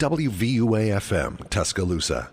WVUA-FM, Tuscaloosa.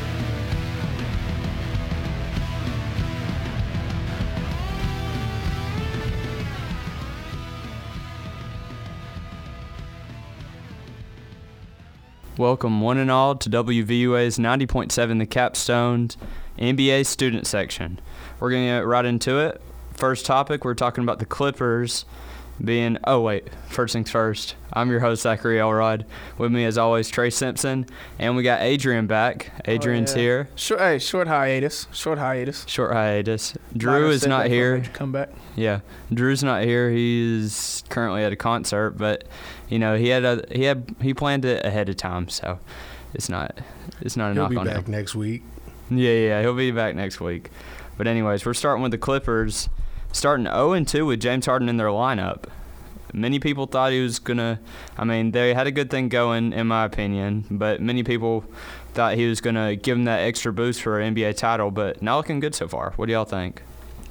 Welcome one and all to WVUA's 90.7 The Capstone's NBA student section. We're going to get right into it. First topic, we're talking about the Clippers being – first things first. I'm your host, Zachary Elrod. With me, as always, Trey Simpson. And we got Adrian back. Adrian's here. Short hiatus. Short hiatus. Drew is not here. Come back. Yeah. Drew's not here. He's currently at a concert, but – you know, he planned it ahead of time, so it's not a knock on him. He'll be back next week. Yeah, he'll be back next week. But anyways, we're starting with the Clippers, starting 0-2 with James Harden in their lineup. Many people thought he was gonna. I mean, they had a good thing going, in my opinion, but many people thought he was gonna give them that extra boost for an NBA title. But not looking good so far. What do y'all think?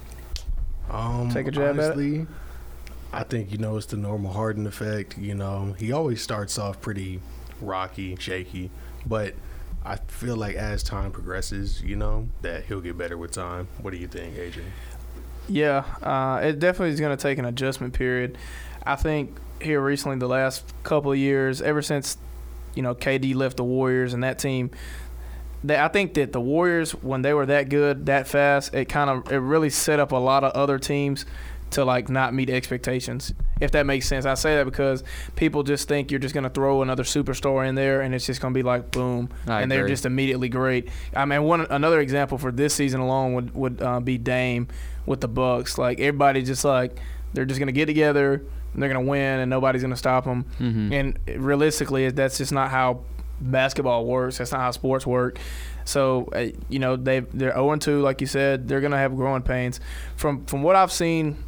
Take a jab at it. I think, it's the normal Harden effect. He always starts off pretty rocky, shaky, but I feel like as time progresses, that he'll get better with time. What do you think, Adrian? Yeah, it definitely is going to take an adjustment period. I think here recently, the last couple of years, ever since, KD left the Warriors and that team, I think that the Warriors, when they were that good, that fast, it really set up a lot of other teams to not meet expectations, if that makes sense. I say that because people just think you're just going to throw another superstar in there and it's just going to be like boom, and they're just immediately great. I mean, another example for this season alone would be Dame with the Bucks. Everybody just they're just going to get together and they're going to win and nobody's going to stop them. Mm-hmm. And realistically, that's just not how basketball works. That's not how sports work. So, they're 0-2, like you said. They're going to have growing pains. From what I've seen,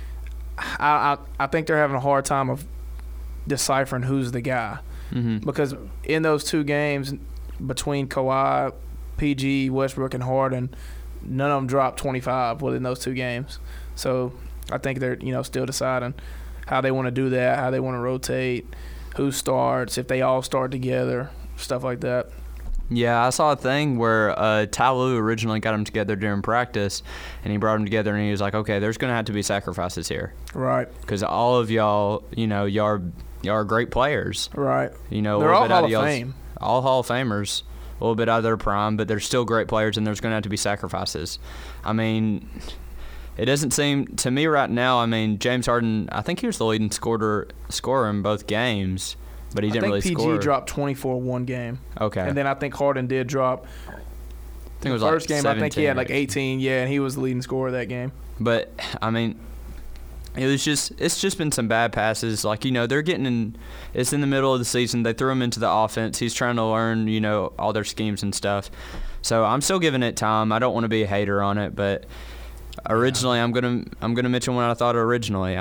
I think they're having a hard time of deciphering who's the guy. Mm-hmm. Because in those two games between Kawhi, PG, Westbrook, and Harden, none of them dropped 25 within those two games. So, I think they're, still deciding how they want to do that, how they want to rotate, who starts, if they all start together, stuff like that. Yeah, I saw a thing where Ty Lue originally got them together during practice, and he brought them together, and he was like, okay, there's going to have to be sacrifices here. Right. Because all of y'all, y'all are great players. Right. They're all Hall of Fame. All Hall of Famers, a little bit out of their prime, but they're still great players, and there's going to have to be sacrifices. I mean, it doesn't seem to me right now, James Harden, I think he was the leading scorer in both games. But he didn't really score. I think PG dropped 24 one game. Okay. And then I think Harden did drop. I think it was first game. I think he had 18. Yeah, and he was the leading scorer that game. But it's just been some bad passes. They're getting in. It's in the middle of the season. They threw him into the offense. He's trying to learn, all their schemes and stuff. So I'm still giving it time. I don't want to be a hater on it, but originally I'm gonna mention what I thought originally.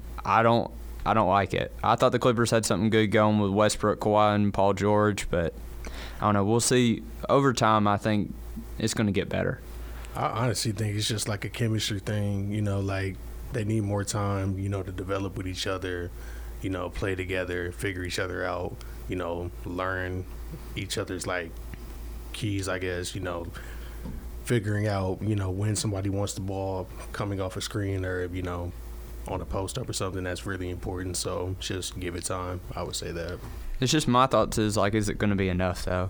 I don't like it. I thought the Clippers had something good going with Westbrook, Kawhi, and Paul George, but I don't know. We'll see. Over time, I think it's going to get better. I honestly think it's just like a chemistry thing. They need more time, to develop with each other, play together, figure each other out, learn each other's, keys, I guess, figuring out, when somebody wants the ball coming off a screen or, on a post-up or something. That's really important, so just give it time. I would say that. It's just my thoughts is, is it going to be enough, though?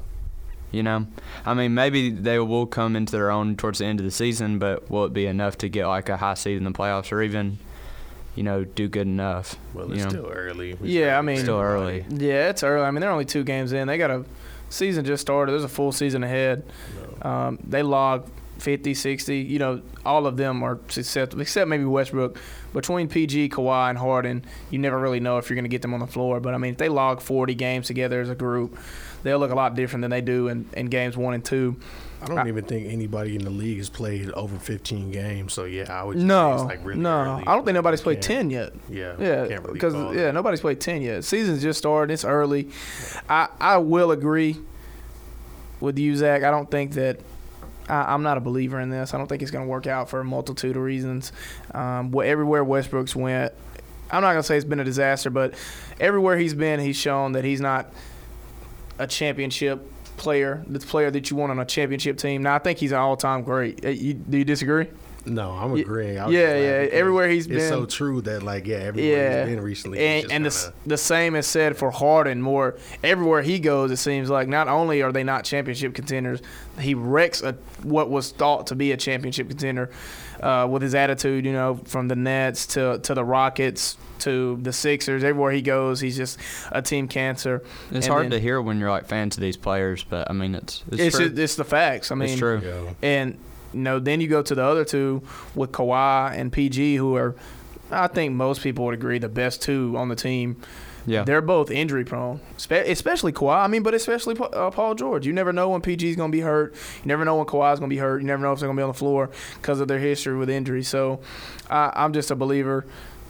Maybe they will come into their own towards the end of the season, but will it be enough to get, a high seed in the playoffs or even, do good enough? Well, it's still early. Still early. Yeah, it's early. They're only 2 games in. They got a season just started. There's a full season ahead. No. They log 50, 60. All of them are successful, except maybe Westbrook. Between PG, Kawhi, and Harden, you never really know if you're going to get them on the floor. But, if they log 40 games together as a group, they'll look a lot different than they do in games 1 and 2. I don't even think anybody in the league has played over 15 games. So, yeah, I would just say it's really early. I don't think nobody's played 10 yet. Yeah, can't really because nobody's played 10 yet. Season's just started. It's early. I will agree with you, Zach. I don't think that I'm not a believer in this. I don't think it's going to work out for a multitude of reasons. Everywhere Westbrook's went, I'm not going to say it's been a disaster, but everywhere he's been, he's shown that he's not a championship player, the player that you want on a championship team. Now, I think he's an all-time great. Do you disagree? No, I'm agreeing. I was Yeah, just laughing yeah. because Everywhere he's it's been. so true that everywhere he's been recently. it's And just the same is said for Harden. More everywhere he goes, it seems like not only are they not championship contenders, he wrecks what was thought to be a championship contender with his attitude. You know, from the Nets to the Rockets to the Sixers. Everywhere he goes, he's just a team cancer. It's And hard then- to hear when you're like fans of these players, but I mean it's It's true. it's the facts. I mean, It's true. Yeah. And then you go to the other two with Kawhi and PG, who are, I think most people would agree, the best two on the team. Yeah. They're both injury prone, especially Kawhi. I mean, but especially Paul George. You never know when PG's going to be hurt. You never know when Kawhi's going to be hurt. You never know if they're going to be on the floor because of their history with injury. So I'm just a believer.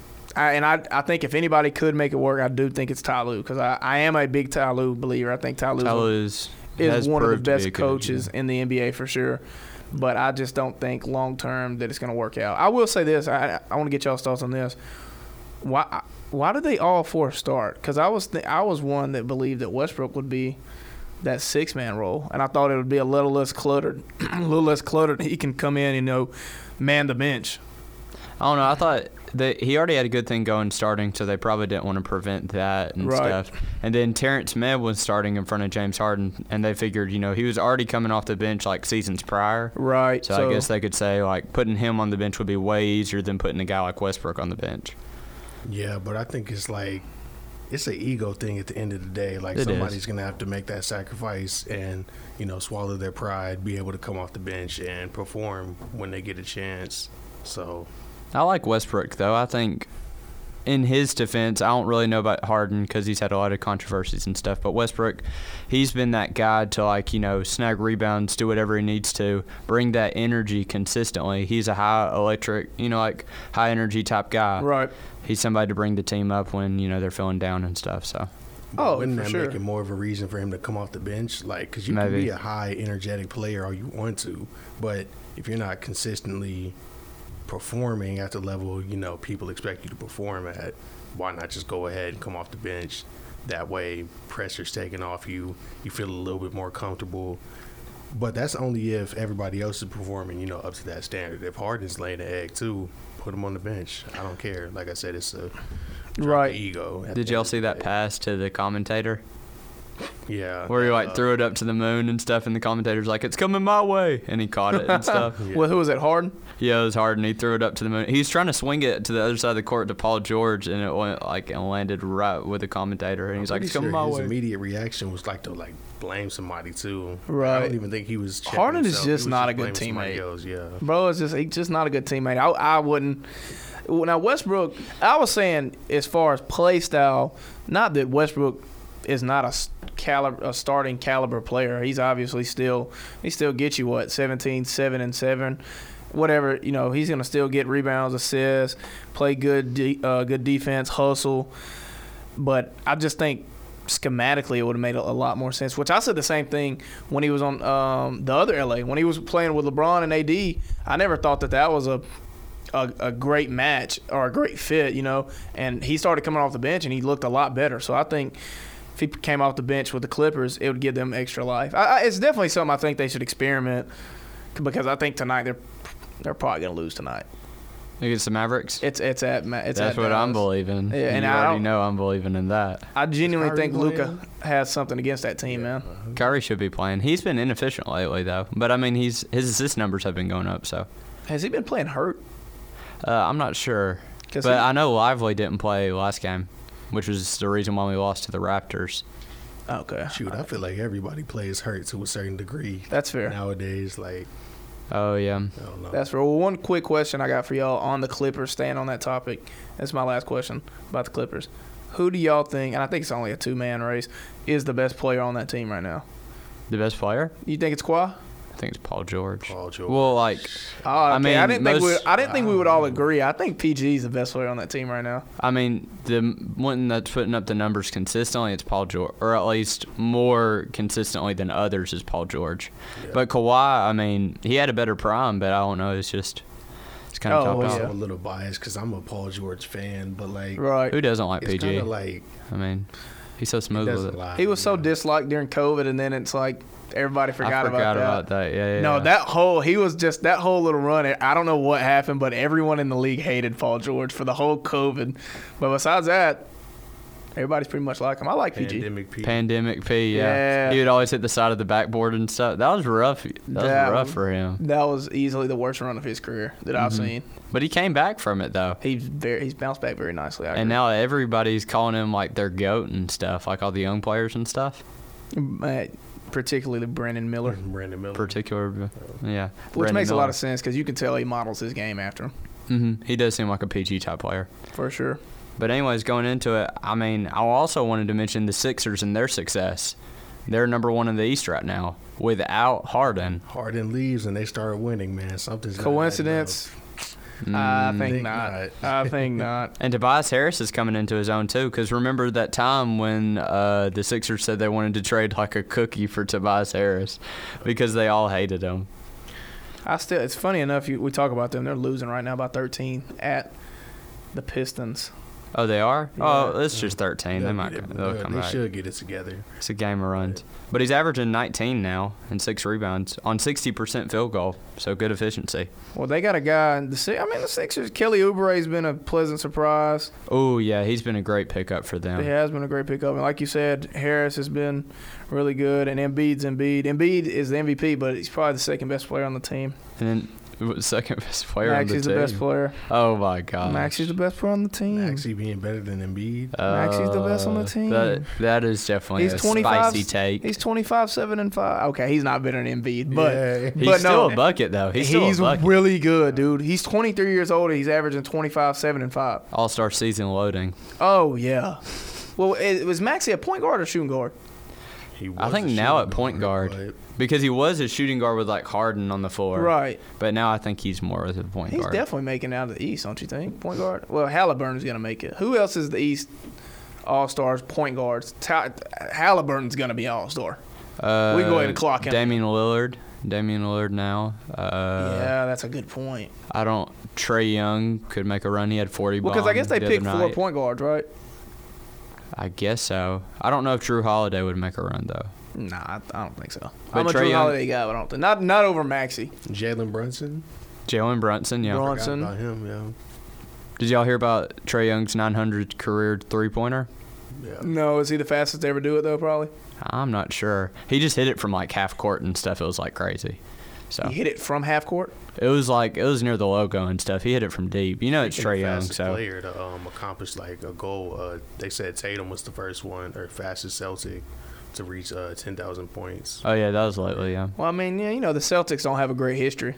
I think if anybody could make it work, I do think it's Ty Lue, because I am a big Ty Lue believer. I think Ty Lue is one of the best coaches in the NBA for sure. But I just don't think long term that it's going to work out. I will say this. I want to get y'all's thoughts on this. Why did they all four start? Because I was one that believed that Westbrook would be that 6-man role, and I thought it would be a little less cluttered. He can come in and man the bench. I don't know. I thought that he already had a good thing going starting, so they probably didn't want to prevent that and stuff. And then Terrence Mann was starting in front of James Harden, and they figured, he was already coming off the bench like seasons prior. Right. So I guess they could say like putting him on the bench would be way easier than putting a guy like Westbrook on the bench. Yeah, but I think it's an ego thing at the end of the day. Like somebody's going to have to make that sacrifice and, swallow their pride, be able to come off the bench and perform when they get a chance. So I like Westbrook, though. I think in his defense, I don't really know about Harden because he's had a lot of controversies and stuff. But Westbrook, he's been that guy to, snag rebounds, do whatever he needs to, bring that energy consistently. He's a high electric, high energy type guy. Right. He's somebody to bring the team up when, they're feeling down and stuff. So. Wouldn't for that sure. make it more of a reason for him to come off the bench? Because you can be a high energetic player all you want to, but if you're not consistently performing at the level people expect you to perform at, why not just go ahead and come off the bench? That way pressure's taken off you feel a little bit more comfortable. But that's only if everybody else is performing up to that standard. If Harden's laying the egg too, put him on the bench. I don't care. Like I said, it's a ego. Did y'all see that pass to the commentator? Yeah. Where he threw it up to the moon and stuff, and the commentator's like, "It's coming my way," and he caught it and stuff. Yeah. Well, who was it, Harden? Yeah, it was Harden. He threw it up to the moon. He was trying to swing it to the other side of the court to Paul George, and it went and landed right with the commentator. And he's like, "It's coming my his way." immediate reaction was to blame somebody too. Right. I don't even think he was. checking Harden is himself. just He was not a good blaming somebody teammate. else, yeah. Bro, he's just not a good teammate. I wouldn't. Now Westbrook, I was saying as far as play style, not that Westbrook is not a starting caliber player. He's obviously still gets you 17, 7 and 7, whatever. He's gonna still get rebounds, assists, play good defense, hustle. But I just think schematically it would have made a lot more sense. Which I said the same thing when he was on the other LA, when he was playing with LeBron and AD. I never thought that was a great match or a great fit, and he started coming off the bench and he looked a lot better. So I think if he came off the bench with the Clippers, it would give them extra life. It's definitely something I think they should experiment, because I think tonight they're probably going to lose tonight. Against the Mavericks? It's at That's at what Dallas. I'm believing. Yeah, and you I already don't- know I'm believing in that. I genuinely think Kyrie Luka playing? has something against that team, man. Kyrie should be playing. He's been inefficient lately, though. But, I mean, his assist numbers have been going up, so. Has he been playing hurt? I'm not sure. 'Cause But I know Lively didn't play last game, which was the reason why we lost to the Raptors. Okay. Shoot, I feel like everybody plays hurt to a certain degree That's fair. nowadays. Oh, yeah. I don't know. That's fair. Well, one quick question I got for y'all on the Clippers, staying on that topic. That's my last question about the Clippers. Who do y'all think, and I think it's only a two-man race, is the best player on that team right now? The best player? You think it's Kawhi? I think it's Paul George. Paul George. Well, Oh, okay. I mean, I didn't most- think we would all agree. I think PG is the best player on that team right now. I mean, the one that's putting up the numbers consistently, it's Paul George, or at least more consistently than others is Paul George. Yeah. But Kawhi, I mean, he had a better prime, but I don't know. It's kind of Oh, topped yeah. off. I'm a little biased because I'm a Paul George fan, but Right. Who doesn't like it's kind PG? of like I mean, He's so smooth with doesn't it. lie. He was so disliked during COVID, and then it's like everybody forgot, I forgot about that. Yeah. No, that whole little run. I don't know what happened, but everyone in the league hated Paul George for the whole COVID. But besides that, everybody's pretty much like him. I like PG. Pandemic P, yeah. Yeah. He would always hit the side of the backboard and stuff. That was rough. That was rough for him. That was easily the worst run of his career that I've seen. But he came back from it though. He's bounced back very nicely. I And agree. now everybody's calling him like their GOAT and stuff, like all the young players and stuff. Particularly Brandon Miller, Brandon Miller. Yeah. which makes a lot of sense because you can tell he models his game after him He does seem like a PG type player. for sure. But anyways, going into it, I mean, I also wanted to mention the Sixers and their success. They're number one in the East right now without Harden. Harden leaves and they start winning, man. Something's Coincidence? I think Think not. not. I think not. And Tobias Harris is coming into his own too, because remember that time when the Sixers said they wanted to trade like a cookie for Tobias Harris because they all hated him. It's funny enough. We talk about them. They're losing right now by 13 at the Pistons. Oh, they are? Yeah. Oh, it's just 13. They'll come They back. should get it together. It's a game of runs. But he's averaging 19 now and 6 rebounds on 60% field goal, so good efficiency. Well, they got a guy. The Sixers. Kelly Oubre has been a pleasant surprise. Oh, yeah, he's been a great pickup for them. He has been a great pickup, and like you said, Harris has been really good, and Embiid's Embiid. Embiid is the MVP, but he's probably the second best player on the team. And then second best player on the Maxi's team. the best player. Oh, my God. Maxi's the best player on the team. Maxey being better than Embiid. Maxi's the best on the team. That is definitely He's a 25 spicy take. He's 25, 7, and 5. Okay, he's not better than Embiid, but Yeah. He's but still no, a bucket, though. He's still a bucket. really good, dude. He's 23 years old. And he's averaging 25, 7, and 5. All-star season loading. Oh yeah. Well, was Maxey a point guard or shooting guard? He was I think a now shooting at point guard, guard. Because he was a shooting guard with, like, Harden on the floor. Right. But now I think he's more of a point He's guard. definitely making it out of the East, don't you think? Point guard. Well, Halliburton's gonna make it. Who else is the East All-Stars point guards? Halliburton's gonna be All-Star. We go ahead and clock him. Damian Lillard now. Yeah, that's a good point. Trey Young could make a run. He had 40 Well, because I guess they the picked other 4 night. point guards, right? I guess so. I don't know if Drew Holiday would make a run, though. Nah, I don't think so. But I'm a Trae Drew Young- Holiday guy, but I don't think not over Maxey. Jalen Brunson. Jalen Brunson, yeah. Brun- Forgot Brunson. about him, yeah. Did y'all hear about Trey Young's 900 career three-pointer? Yeah. No, is he the fastest to ever do it though? Probably. I'm not sure. He just hit it from, like, half court and stuff. It was, like, crazy. So He hit it from half court. it was near the logo and stuff. He hit it from deep. You know it's He's Trey the Young, fastest so player to accomplish like a goal. They said Tatum was the first one or fastest Celtic to reach 10,000 points. oh yeah, that was lately, yeah. Well, I mean, yeah, the Celtics don't have a great history.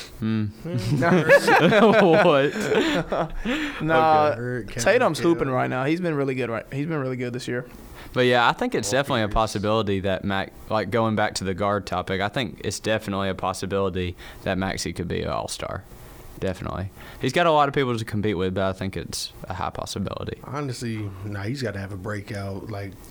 What? Nah, Heard Kevin Tatum's Gill. hooping right now. He's been really good. He's been really good this year. But yeah, I think it's definitely a years. possibility that like going back to the guard topic, I think it's definitely a possibility that Maxey could be an all-star. Definitely. He's got a lot of people to compete with, but I think it's a high possibility. Honestly, he's got to have a breakout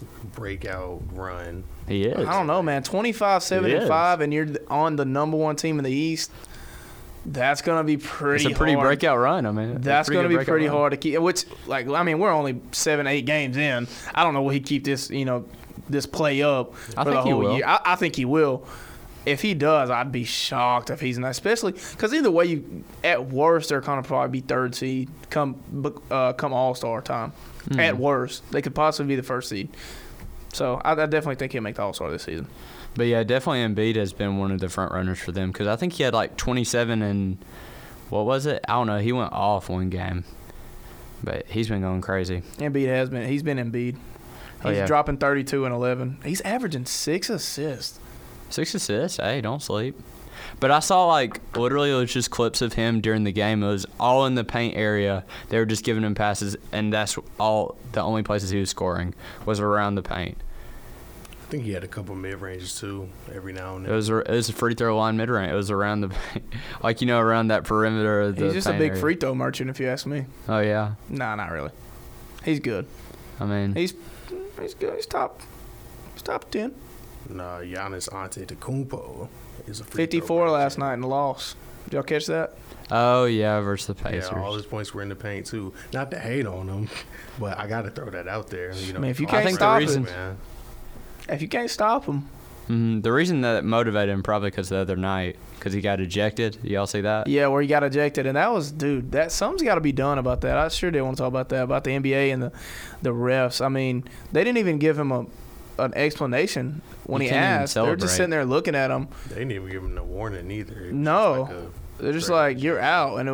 run. He is. I don't know, man. 25, 7, He and is. 5, and you're on the number one team in the East. That's gonna be pretty. It's a pretty hard. breakout run. I mean, That's going to good be pretty breakout run. hard to keep. Which, like, I mean, we're only 7, 8 games in. I don't know will he keep this, this play up I for the think he whole will. year. I think he will. If he does, I'd be shocked if he's not. Especially because either way, at worst, they're going to probably be 3rd seed come All-Star time. Mm-hmm. At worst, they could possibly be the 1st seed. So I definitely think he'll make the All-Star this season. But yeah, definitely Embiid has been one of the front runners for them because I think he had like 27 and what was it? I don't know. He went off one game, but he's been going crazy. Embiid has been. He's been Embiid. Oh, He's yeah. dropping 32 and 11. He's averaging 6 assists. 6 assists. Hey, don't sleep. But I saw literally it was just clips of him during the game. It was all in the paint area. They were just giving him passes, and that's all. The only places he was scoring was around the paint. I think he had a couple mid-ranges too every now and It then. was a free throw line mid range. It was around the around that perimeter of the He's just a paint big area. free throw merchant, if you ask me. Oh yeah, Nah, not really. He's good. I mean He's good. He's top 10. Nah, Giannis Antetokounmpo is a free 54 throw last magician. night in the loss. Did y'all catch that? Oh yeah, versus the Pacers. Yeah, all his points were in the paint too. Not to hate on him, but I got to throw that out there. You know, I mean, if you I can't think the stop reason- him, man. if you can't stop him, The reason that motivated him probably because the other night, because he got ejected. Y'all see that? yeah, where he got ejected, and that was, dude, that something's got to be done about that. I sure did want to talk about that, about the NBA and the refs. I mean, they didn't even give him an explanation when You he can't even asked. They're just celebrate. sitting there looking at him. They didn't even give him a warning either. It was No. just like a They're just threat. like, you're out, and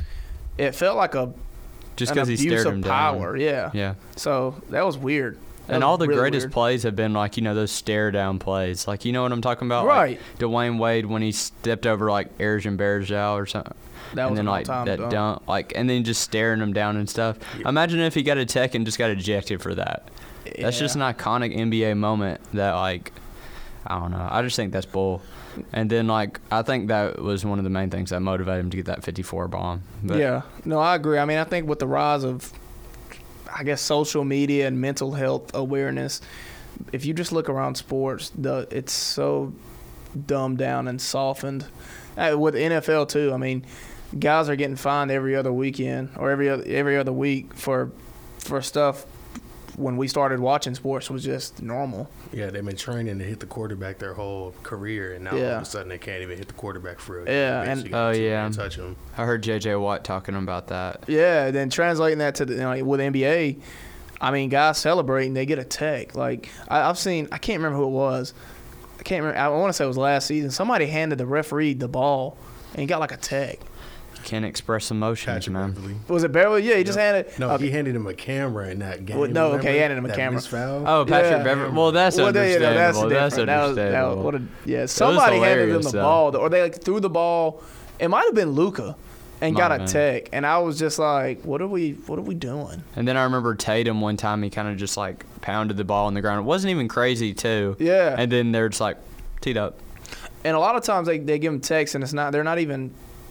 it felt like Just an because he abuse stared of him power. down. Yeah. Yeah. So that was weird. That And was all the really greatest weird. plays have been like, those stare down plays. Like, you know what I'm talking about? Right. Like Dwayne Wade when he stepped over like Erjan Bergeau or something. That and was then an like all-time that dunk. dunk, like, and then just staring him down and stuff. Yeah. Imagine if he got a tech and just got ejected for that. That's just an Yeah. iconic NBA moment that, like, I don't know. I just think that's bull. And then, like, I think that was one of the main things that motivated him to get that 54 bomb. But Yeah. No, I agree. I mean, I think with the rise of, I guess, social media and mental health awareness, if you just look around sports, it's so dumbed down and softened. With the NFL too. I mean, guys are getting fined every other weekend or every other week for stuff when we started watching sports was just normal. Yeah, they've been training to hit the quarterback their whole career, and now all Yeah. of a sudden they can't even hit the quarterback for real. Yeah, and- Basically, Oh, you yeah. can't touch him. I heard J.J. Watt talking about that. Yeah, then translating that to with NBA, I mean, guys celebrating, they get a tech. Like I've seen, I can't remember who it was. I can't remember. I want to say it was last season. Somebody handed the referee the ball, and he got like a tech. Can't express emotions, Patrick man. Beverly. Was it Beverly? Yeah, he just handed. No, okay. he handed him a camera in that game. Well, no, okay, remember? he handed him a That camera. missed foul? Oh, Patrick Yeah. Beverly. Well, that's Well, understandable. that's That's different. That was understandable. somebody handed them hilarious, the though. ball, or they like threw the ball. It might have been Luka, and Might got have a been. tech, and I was just like, what are we doing? And then I remember Tatum one time, he kind of just like pounded the ball on the ground. It wasn't even crazy, too. Yeah. And then they're just like, teed up. And a lot of times they give them texts, and they're not even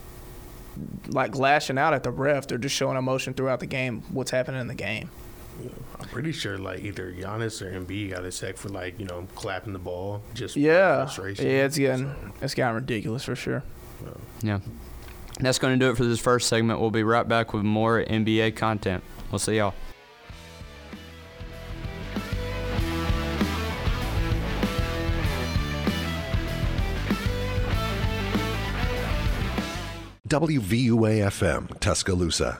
like lashing out at the ref. They're just showing emotion throughout the game, what's happening in the game. I'm pretty sure like either Giannis or Embiid got a sack for like clapping the ball just Yeah, frustration. yeah, it's So, getting ridiculous for sure. Yeah. That's going to do it for this first segment. We'll be right back with more NBA content. We'll see y'all. WVUA-FM, Tuscaloosa.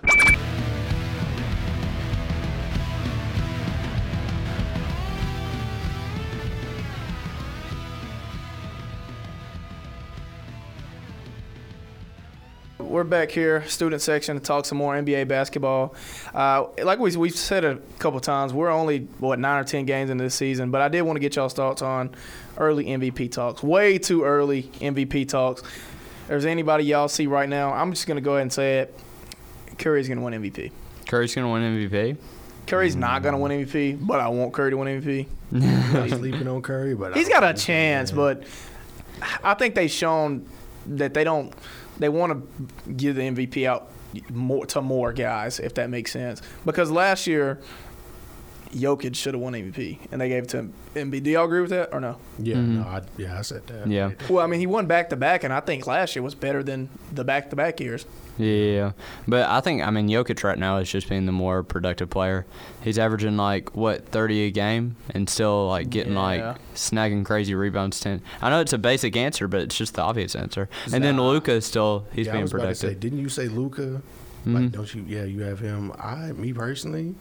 We're back here, student section, to talk some more NBA basketball. Like we've said a couple times, we're only, 9 or 10 games into this season, but I did want to get y'all's thoughts on early MVP talks. Way too early MVP talks. If there's anybody y'all see right now, I'm just going to go ahead and say it. Curry's going to win MVP. Curry's going to win MVP? Curry's not going to win MVP, but I want Curry to win MVP. I'm not sleeping on Curry, but He's I got don't a think chance, he can. but I think they've shown that they want to give the MVP out more guys, if that makes sense. Because last year, Jokic should have won MVP, and they gave it to Embiid. Do y'all agree with that or no? Yeah, Mhm. I said that. Yeah. Well, I mean, he won back-to-back, and I think last year was better than the back-to-back years. Yeah. But Jokic right now is just being the more productive player. He's averaging, 30 a game and still, getting, Yeah. snagging crazy rebounds. I know it's a basic answer, but it's just the obvious answer. And then Luka is still, he's Yeah, I being was about to say, productive. didn't you say Luka? Mhm. Don't you? Yeah, you have him. Me personally,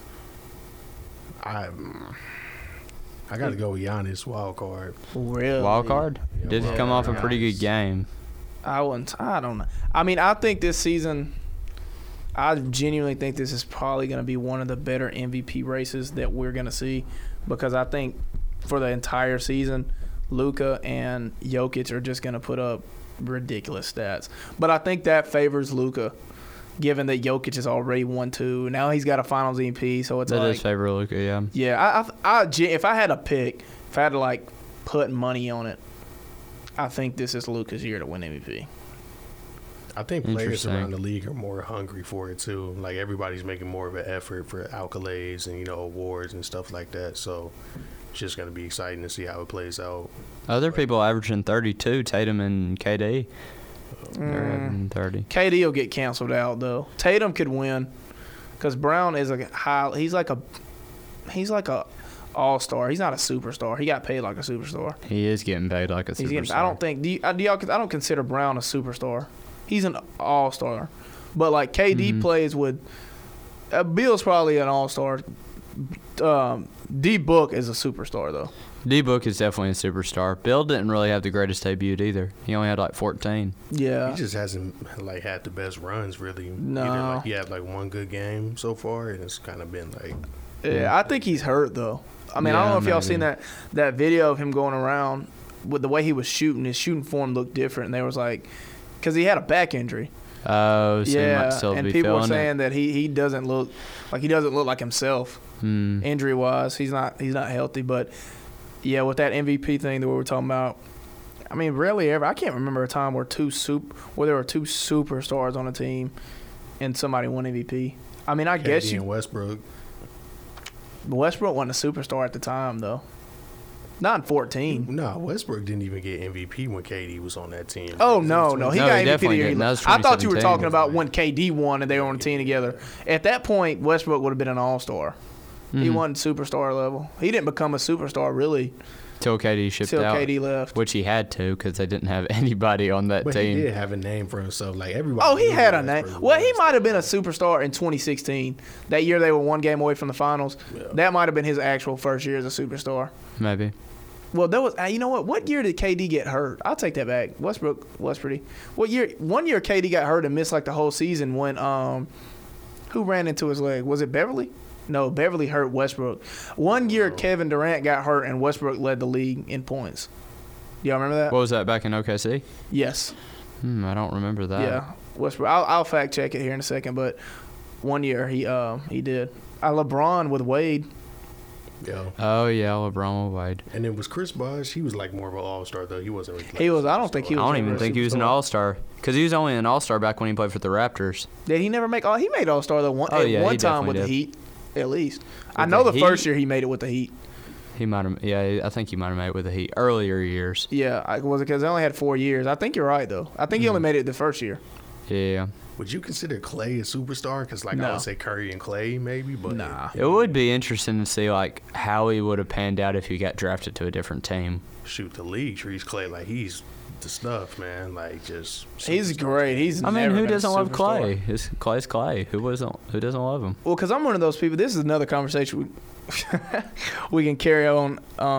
I got to go with Giannis wild card. Really? Wild card? Yeah, Did wild come card, off a pretty good Giannis. game. I don't know. I mean, I think this season, I genuinely think this is probably going to be one of the better MVP races that we're going to see, because I think for the entire season, Luka and Jokic are just going to put up ridiculous stats. But I think that favors Luka, given that Jokic has already won 2. Now he's got a Finals MVP, so it's That like, does favor Luka, yeah. yeah. If I had a pick, if I had to put money on it, I think this is Luka's year to win MVP. I think players Interesting. around the league are more hungry for it too. Like everybody's making more of an effort for accolades and awards and stuff like that. So it's just going to be exciting to see how it plays out. Other people averaging 32, Tatum and KD. They're averaging 30. KD will get canceled out though. Tatum could win because Brown is he's like a all-star. He's not a superstar. He got paid like a superstar. He is getting paid like a superstar. I don't think I don't consider Brown a superstar. He's an all-star, but like KD plays with. Bill's probably an all-star. D Book is a superstar though. D Book is definitely a superstar. Bill didn't really have the greatest debut either. He only had like 14. Yeah, He just hasn't like had the best runs really. No. Either, like, he had like one good game so far, and it's kind of been like. yeah. I think he's hurt though. I mean, I don't Yeah, know if y'all maybe. seen that video of him going around with the way he was shooting. His shooting form looked different. And they was like, because he had a back injury. Oh, so he might still and be people were feeling saying that he doesn't look like himself injury wise. He's not healthy. But yeah, with that MVP thing that we were talking about, I mean, rarely ever. I can't remember a time where there were two superstars on a team and somebody won MVP. I mean, I guess KD and Westbrook. Westbrook wasn't a superstar at the time though. Not in 14. No, Westbrook didn't even get MVP when KD was on that team. Oh no, he No, got he MVP the definitely year. didn't. That was I thought you were 2017. talking about when KD won and they were on a team together. At that point, Westbrook would have been an all-star. He wasn't superstar level. He didn't become a superstar really till KD shipped till out, KD left. which he had to because they didn't have anybody on that But team. he did have a name for himself. Like everybody. Oh, he knew had a who name. Westbrook Well, he was. might have been a superstar in 2016. That year they were one game away from the finals. Yeah. That might have been his actual first year as a superstar. Maybe. Well, that was. You know what? What year did KD get hurt? I'll take that back. Westbrook was pretty. What year? One year KD got hurt and missed like the whole season when who ran into his leg? Was it Beverly? No, Beverly hurt Westbrook. One year Kevin Durant got hurt and Westbrook led the league in points. Y'all remember that? What was that back in OKC? Yes. I don't remember that. Yeah. Westbrook. I'll fact check it here in a second, but one year he did. LeBron with Wade. Yeah. Oh yeah, LeBron Wade. And it was Chris Bosh. He was like more of an all-star though. He wasn't. Really, like, He was. a I don't think he I was. don't ever even a think he was an superstar. all-star because he was only an all-star back when he played for the Raptors. Did he never make all? He made All Star though one, Oh, at yeah, one he time with definitely the did. Heat, at least. I With know the the first Heat? year he made it with the Heat. He might have. Yeah, I think he might have made it with the Heat earlier years. Yeah, was it because they only had 4 years? I think you're right though. I think he only made it the first year. Yeah. Would you consider Clay a superstar? Because like I No. would say Curry and Clay maybe, but It would be interesting to see like how he would have panned out if he got drafted to a different team. shoot, the league treats Clay like he's the stuff, man. Like just. He's superstar. great. He's. I mean, never who been a doesn't love superstar. Clay? Clay's Clay. Who doesn't love him? Well, because I'm one of those people. This is another conversation we can carry on.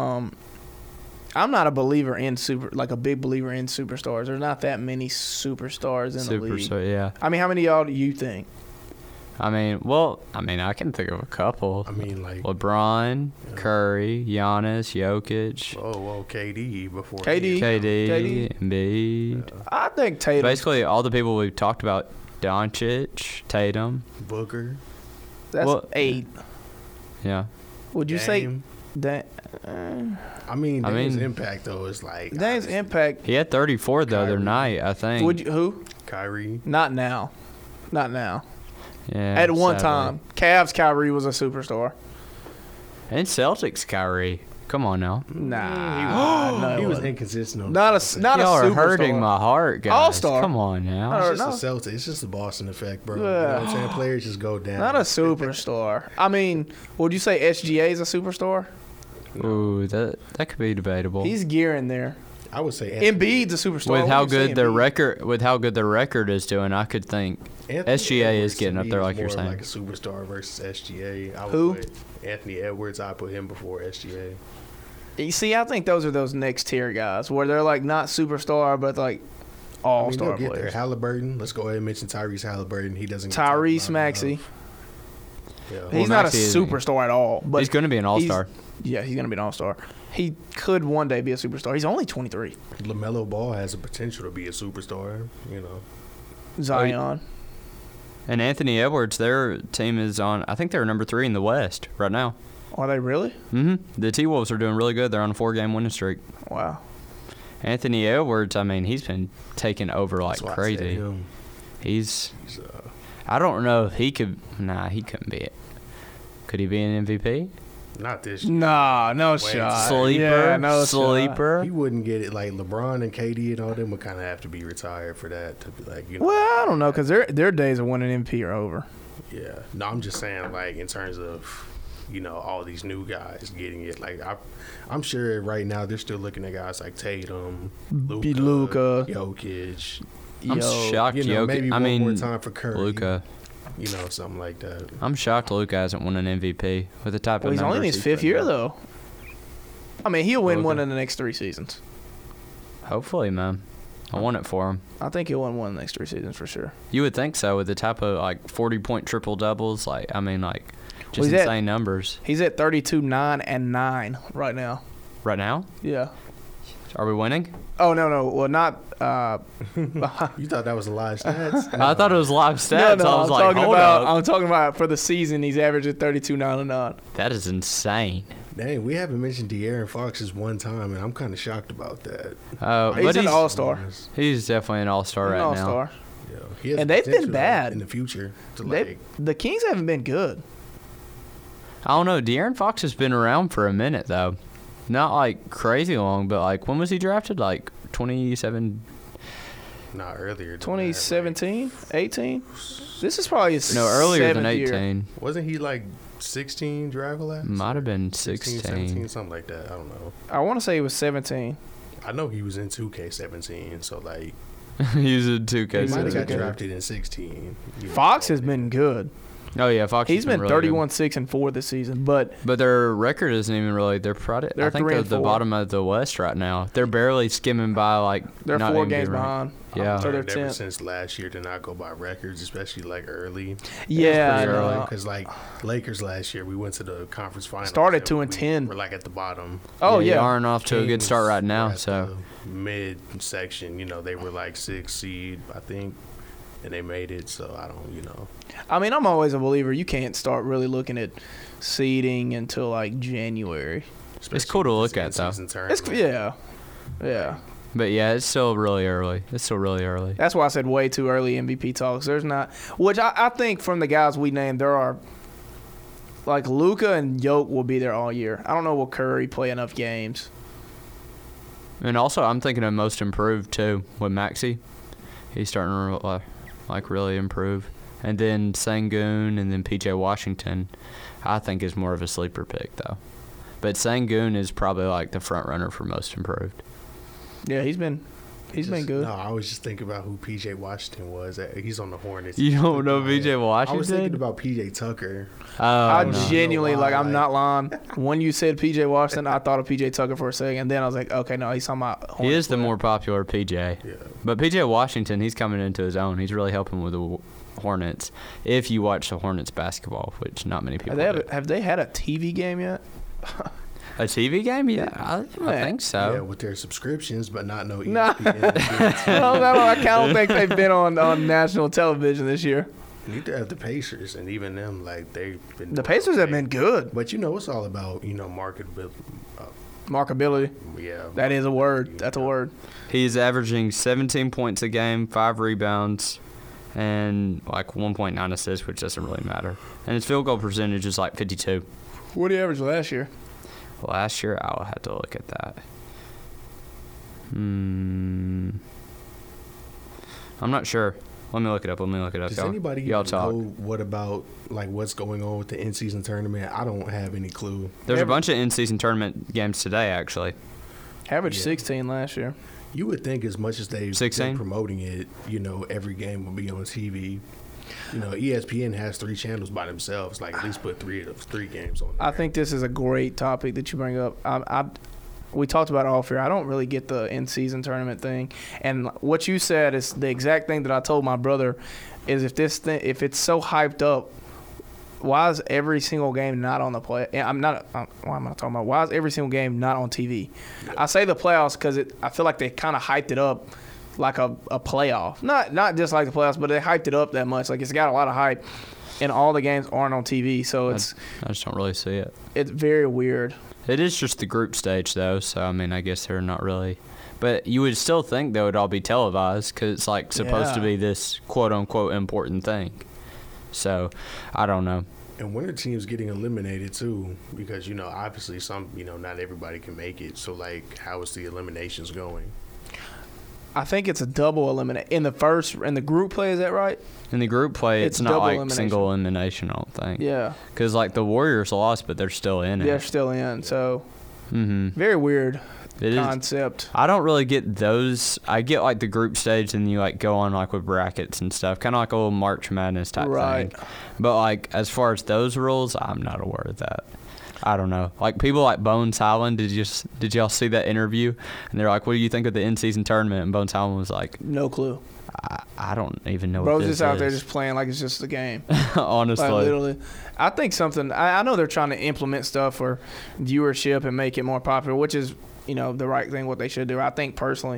I'm not a believer in a big believer in superstars. There's not that many superstars in the league. Superstar, yeah. I mean, how many of y'all do you think? I mean, I can think of a couple. I mean, like LeBron, Curry, Giannis, Jokic, KD before. KD. KD, Embiid. I think Tatum. Basically, all the people we've talked about: Doncic, Tatum. Booker. That's well, 8. Yeah. Would you say Dame. that? I mean, I Dame's mean- impact though is like Dame's obviously impact. He had 34 the other Kyrie. night, I think. Would you who? Kyrie. Not now. Not now. Yeah. At one sadly. time, Cavs Kyrie was a superstar. And Celtics Kyrie. Come on now. Nah, no, He was wasn't. inconsistent. On Not the a not Y'all a are superstar. hurting my heart, guys. All-star. Come on now. No. It's just the Celtics. It's just the Boston effect, bro. You know what I'm saying? Players just go down. Not a superstar. I mean, would you say SGA is a superstar? Ooh, that could be debatable. He's gearing there. I would say Embiid's a superstar. with What how would you say good their Embiid? record is doing, I could think Anthony SGA Edwards is getting to up me there is like you're more saying. like a superstar versus SGA. I would Who? put Anthony Edwards. I put him before SGA. You see, I think those are those next tier guys where they're like not superstar, but like I mean, all-star they'll get there. players. Halliburton. Let's go ahead and mention Tyrese Halliburton. He doesn't. get talked Tyrese about Maxey. enough. Yeah. He's Well, not a Maxey isn't. superstar at all, but he's going to be an all-star. Yeah, he's going to be an all-star. He could one day be a superstar. He's only 23. LaMelo Ball has the potential to be a superstar. You know. Zion. And Anthony Edwards, their team is on, I think they're number 3 in the West right now. Are they really? Mm-hmm. The T-Wolves are doing really good. They're on a 4-game winning streak. Wow. Anthony Edwards, I mean, he's been taking over like That's why I said crazy. him. He's He's, I don't know if he could. Nah, he couldn't be it. Could he be an MVP? Not this year. Nah, no Wait, shot. Sleeper, Yeah, no shot. sleeper. He wouldn't get it. Like LeBron and KD and all them would kind of have to be retired for that to be like, you know. Well, I don't know because their days of winning MVP are over. Yeah. No, I'm just saying, like, in terms of, you know, all these new guys getting it. Like, I'm sure right now they're still looking at guys like Tatum, Luka. Jokic. I'm shocked. You know, Jokic. maybe I one mean, more time for Curry. Luka. You know, something like that. I'm shocked Luka hasn't won an MVP with the type Well, of he's numbers only in his he's fifth putting year up. though. I mean, he'll win Luka. one in the next 3 seasons. Hopefully, man. I want it for him. I think he'll win one in the next 3 seasons for sure. You would think so with the type of like 40-point triple doubles. Like, I mean, like just he's at- insane numbers. He's at 32, 9, and 9 right now. Right now, Yeah. are we winning? Oh no. Well, not. You thought that was a lot of stats? I thought it was live stats. no, I was I'm like, talking hold about. up. I'm talking about for the season. He's averaging 32, 9, and 9. That is insane. Dang, we haven't mentioned De'Aaron Fox just one time, and I'm kind of shocked about that. He's But an all-star. He's definitely an all-star He's an right all-star. Yeah, he has And they've been potential bad. in the future. To They, like, the Kings haven't been good. now. I don't know. De'Aaron Fox has been around for a minute though. Not like crazy long, but like when was he drafted? Like 27. not earlier. Than 2017, 18. This is probably his No, earlier than 7th year. 18. That, wasn't he like 16 draft last? Might have been 16, 16. 17, something like that. I don't know. I want to say he was 17. I know he was in 2K17, so like He's a 2K. he might have got okay. drafted in 16. You know, Fox has been good. Oh yeah, Fox. He's has been really 31, 6, and 4 this season, but But their record isn't even really. They're product. They're I think 3 they're and the 4. bottom of the West right now. They're barely skimming by. Like they're not 4 even games being ranked. behind. Yeah. So they're learned ever 10th. since last year to not go by records, especially like early. Yeah, I pretty early. know. Because like Lakers last year, we went to the conference finals. Started 2 and we 10. We're like at the bottom. Oh You yeah. aren't off to a good Kings start right were now. at So the mid section, you know, they were like 6th seed, I think, and they made it. So I don't, you know. I mean, I'm always a believer. You can't start really looking at seeding until like January. It's cool to with look this at, though. in-season It's tournament. yeah. But yeah, it's still really early. It's still really early. That's why I said way too early MVP talks. There's not, which I think from the guys we named, there are like Luka and Yoke will be there all year. I don't know will Curry play enough games. And also, I'm thinking of most improved too with Maxey. He's starting to like really improve. And then Sengun and then PJ Washington, I think is more of a sleeper pick though. But Sengun is probably like the front runner for most improved. Yeah, he's been good. No, I was just thinking about who PJ Washington was. He's on the Hornets. You don't know PJ I was Washington? thinking about PJ Tucker. Oh, I no. genuinely, why, like, I'm like- not lying. When you said PJ Washington, I thought of PJ Tucker for a second. Then I was like, okay, no, he's talking about He Hornets is the player. more popular PJ. Yeah. But PJ Washington, he's coming into his own. He's really helping with the Hornets. If you watch the Hornets basketball, which not many people do. Have they had a TV game yet? A TV game? Yeah, I think Yeah, so. with their subscriptions, but not no Nah. ESPN. I don't think they've been on national television this year. You need to have the Pacers, and even them, like, they've been. The doing Pacers have okay. been good. But, you know, it's all about, you know, marketability. Markability. Yeah. That is a word. That's a word. He's averaging 17 points a game, 5 rebounds, and like 1.9 assists, which doesn't really matter. And his field goal percentage is like 52. What did he average last year? Last year, I'll have to look at that. I'm not sure. Let me look it up. Does anybody y'all even talk. know what about, like, what's going on with the in-season tournament? I don't have any clue. There's a bunch of in-season tournament games today, actually. Averaged Yeah. 16 last year. You would think as much as they've 16? been promoting it, you know, every game will be on TV. You know, ESPN has 3 channels by themselves. Like, at least put 3 of those 3 games on there. I think this is a great topic that you bring up. We talked about it off here. I don't really get the in-season tournament thing, and what you said is the exact thing that I told my brother. Is if it's so hyped up, why is every single game not on the play? Why am I talking about? Why is every single game not on TV? I say the playoffs because I feel like they kind of hyped it up like a playoff. Not just like the playoffs, but they hyped it up that much. Like, it's got a lot of hype, and all the games aren't on TV, so I just don't really see it. it's very weird. It is just the group stage, though, so, I mean, I guess they're not really. But you would still think they would all be televised because it's, like, supposed to Yeah. be this quote-unquote important thing. So, I don't know. And winter teams getting eliminated too, because obviously some not everybody can make it. So like, how is the eliminations going? I think it's a double eliminate in the group play. Is that right? In the group play, it's not double like elimination. single elimination, I don't think. Yeah, Because, like, the Warriors lost, but they're still in it. they're still in. So Mm-hmm. very weird It is. concept. I don't really get those. I get, like, the group stage, and you, like, go on, like, with brackets and stuff. Kind of like a little March Madness type Right. thing. But, like, as far as those rules, I'm not aware of that. I don't know. Like, people like Bones Highland, did y'all see that interview? And they're like, what do you think of the in-season tournament? And Bones Highland was like, No clue. I don't even know Bro's what this just out is. there just playing like it's just a game. Honestly. Like literally, I think something. I know they're trying to implement stuff for viewership and make it more popular, which is the right thing. What they should do. I think personally,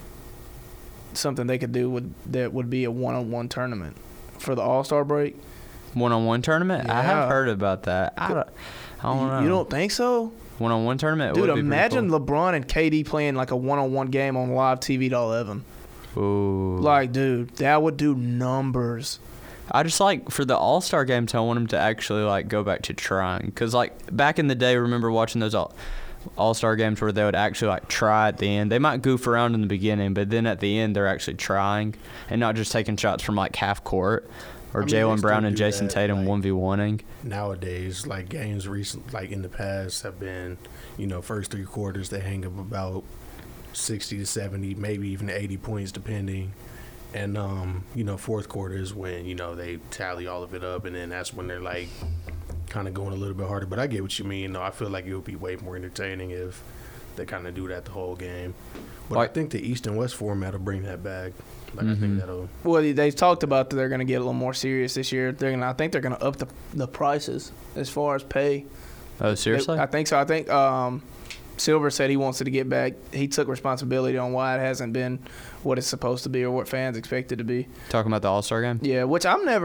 something they could do would be a one-on-one tournament for the All-Star break. One-on-one tournament? I have Yeah. heard about that. I don't know. You don't think so? One-on-one tournament? Dude, would be pretty imagine cool. LeBron and KD playing like a one-on-one game on live TV to 11. Ooh. Like, dude, that would do numbers. I just like for the All-Star games, I want them to actually like go back to trying. Because like back in the day, remember watching those All-Star games where they would actually like try at the end. They might goof around in the beginning, but then at the end they're actually trying and not just taking shots from like half court or I mean, they Jaylen Brown still and do Jason that, Tatum like, 1v1ing. Nowadays, like games like in the past have been, first three quarters they hang up about 60 to 70, maybe even 80 points depending. And fourth quarter is when they tally all of it up, and then that's when they're like kind of going a little bit harder. But I get what you mean. I feel like it would be way more entertaining if they kind of do that the whole game. But I think the East and West format will bring that back. Like I think that'll. Well, they talked about that they're going to get a little more serious this year. I think they're going to up the prices as far as pay. Oh, seriously? I think so. I think Silver said he wants it to get back. He took responsibility on why it hasn't been what it's supposed to be or what fans expect it to be. Talking about the All-Star game? Yeah, which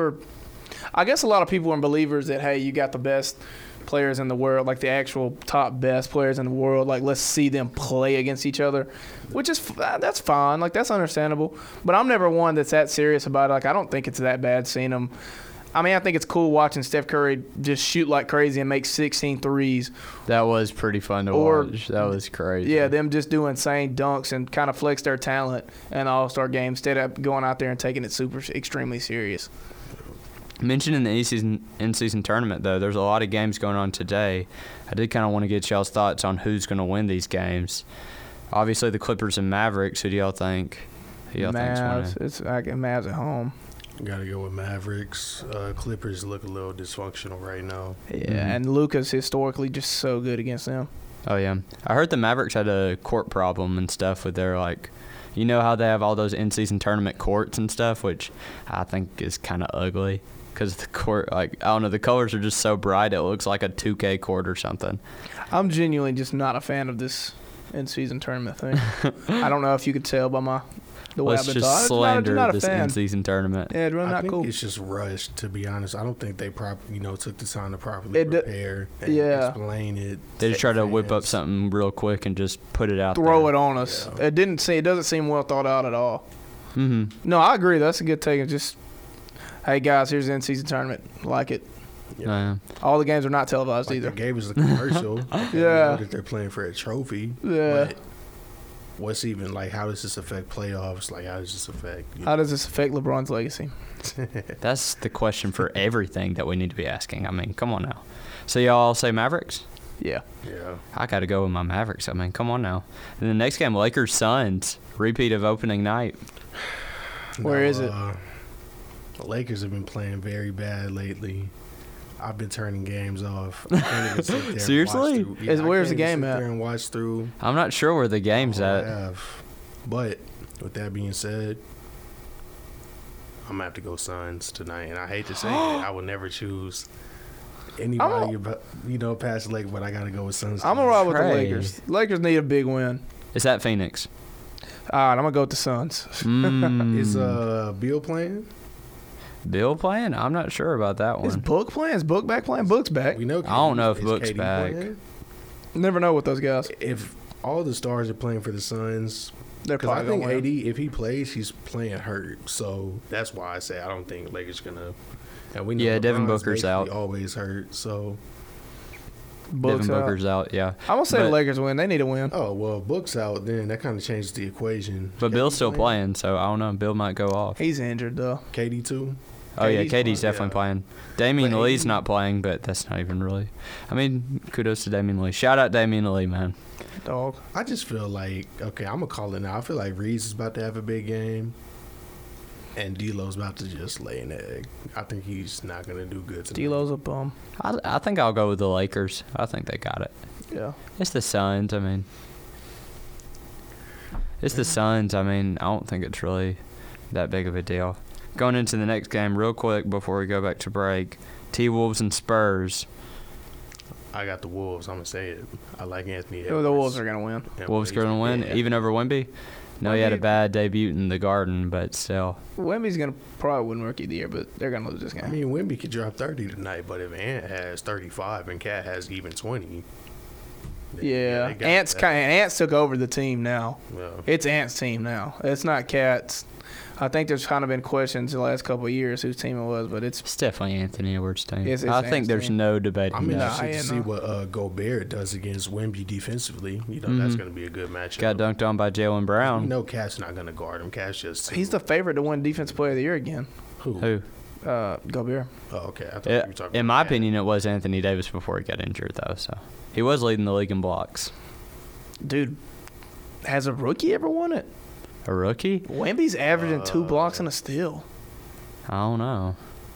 I guess a lot of people are believers that, hey, you got the best players in the world, like the actual top best players in the world. Like, let's see them play against each other, which is that's fine. Like, that's understandable. But I'm never one that's that serious about it. Like, I don't think it's that bad seeing them. I mean, I think it's cool watching Steph Curry just shoot like crazy and make 16 threes. That was pretty fun to watch. That was crazy. Yeah, them just do insane dunks and kind of flex their talent in the All-Star game instead of going out there and taking it extremely serious. Mentioning the in-season tournament, though, there's a lot of games going on today. I did kind of want to get y'all's thoughts on who's going to win these games. Obviously, the Clippers and Mavericks. Who do y'all think? Mavs. It's like Mavs at home. Gotta go with Mavericks. Clippers look a little dysfunctional right now. Yeah, and Luka's historically just so good against them. Oh, yeah. I heard the Mavericks had a court problem and stuff with their, like, how they have all those in-season tournament courts and stuff, which I think is kind of ugly because the court, like, I don't know, the colors are just so bright it looks like a 2K court or something. I'm genuinely just not a fan of this in-season tournament thing. I don't know if you could tell by the way Let's I've been just talking. slander not a this fan. in-season tournament. Yeah, it's really I not think cool. it's just rushed, to be honest. I don't think they took the time to properly prepare and yeah. explain it. They just try to whip up fans. something real quick and just put it out Throw there. it on us. Yeah. It doesn't seem well thought out at all. Mm-hmm. No, I agree. That's a good take. It's just, hey guys, here's the in-season tournament. Like it. Yeah. All the games are not televised Like either. they gave us the commercial. Like, Yeah. know that they're playing for a trophy. Yeah. But what's even like? How does this affect playoffs? Like, how does this affect? How does this affect LeBron's legacy? That's the question for everything that we need to be asking. I mean, come on now. So y'all all say Mavericks? Yeah. Yeah. I got to go with my Mavericks. I mean, come on now. And the next game, Lakers-Suns, repeat of opening night. Where is it? The Lakers have been playing very bad lately. I've been turning games off. I can't even sit there and Seriously? watch through. Where's the I can't even game sit at? there and watch through. I'm not sure where the game's all I at. have. But with that being said, I'm gonna have to go Suns tonight. And I hate to say it, I will never choose anybody past the Lakers, but I gotta go with Suns. I'm going to ride with the Trey. Lakers. Lakers need a big win. Is that Phoenix? All right, I'm going to go with the Suns. Is Bill playing? Bill playing? I'm not sure about that one. Is Book playing? Is Book back playing? Book's back. We know. I don't know if is Book's KD back. playing? Never know with those guys. If all the stars are playing for the Suns, They're because I probably think going to AD, if he plays, he's playing hurt. So that's why I say I don't think Lakers gonna And we know Yeah, Devin LeBron's Booker's out. basically always hurt. So, Book's Devin out. Booker's out, yeah. I'm gonna say the But- Lakers win. They need to win. oh well, Book's out. Then that kind of changes the equation. But Bill's KD still playing, so I don't know. Bill might go off. He's injured though. KD too. Oh, yeah, KD's KD's playing, definitely yeah. playing. Damian But Lee's he- not playing, but that's not even really. I mean, kudos to Damian Lee. Shout out Damian Lee, man. Dog. I just feel like okay, I'm gonna call it now. I feel like Reeves is about to have a big game, and D'Lo's about to just lay an egg. I think he's not gonna do good tonight. D'Lo's a bum. I think I'll go with the Lakers. I think they got it. Yeah. It's the Suns. I mean, it's the Suns. I mean, I don't think it's really that big of a deal. Going into the next game real quick before we go back to break, T-Wolves and Spurs. I got the Wolves. I'm gonna say it. I like Anthony. The Edwards. Wolves are gonna win. Yeah, Wolves he's- going to win, yeah. even over Wemby. No, he had a Wemby- bad debut in the Garden, but still. Wemby's gonna probably win Rookie of the Year, but they're gonna lose this game. I mean, Wemby could drop 30 tonight, but if Ant has 35 and Cat has even 20, then yeah, they got Ants that. Ants took over the team now. Well, It's Ants' team now. It's not Cat's. I think there's kind of been questions the last couple of years whose team it was, but it's It's definitely Anthony Edwards' team. Yes, it's I think Ant's there's team. no debating I'm that. interested yeah, to see no. what Gobert does against Wemby defensively. You know, that's Mhm. going to be a good matchup. Got dunked on by Jalen You Brown. know Cat's not going to guard him. Cat's just he's the favorite to win Defensive Player of the Year again. Who? Gobert. Oh, okay. I thought you were talking In about my Cat. opinion, it was Anthony Davis before he got injured, though. So he was leading the league in blocks. Dude, has a rookie ever won it? A rookie? Wemby's averaging 2 blocks and a steal. I don't know.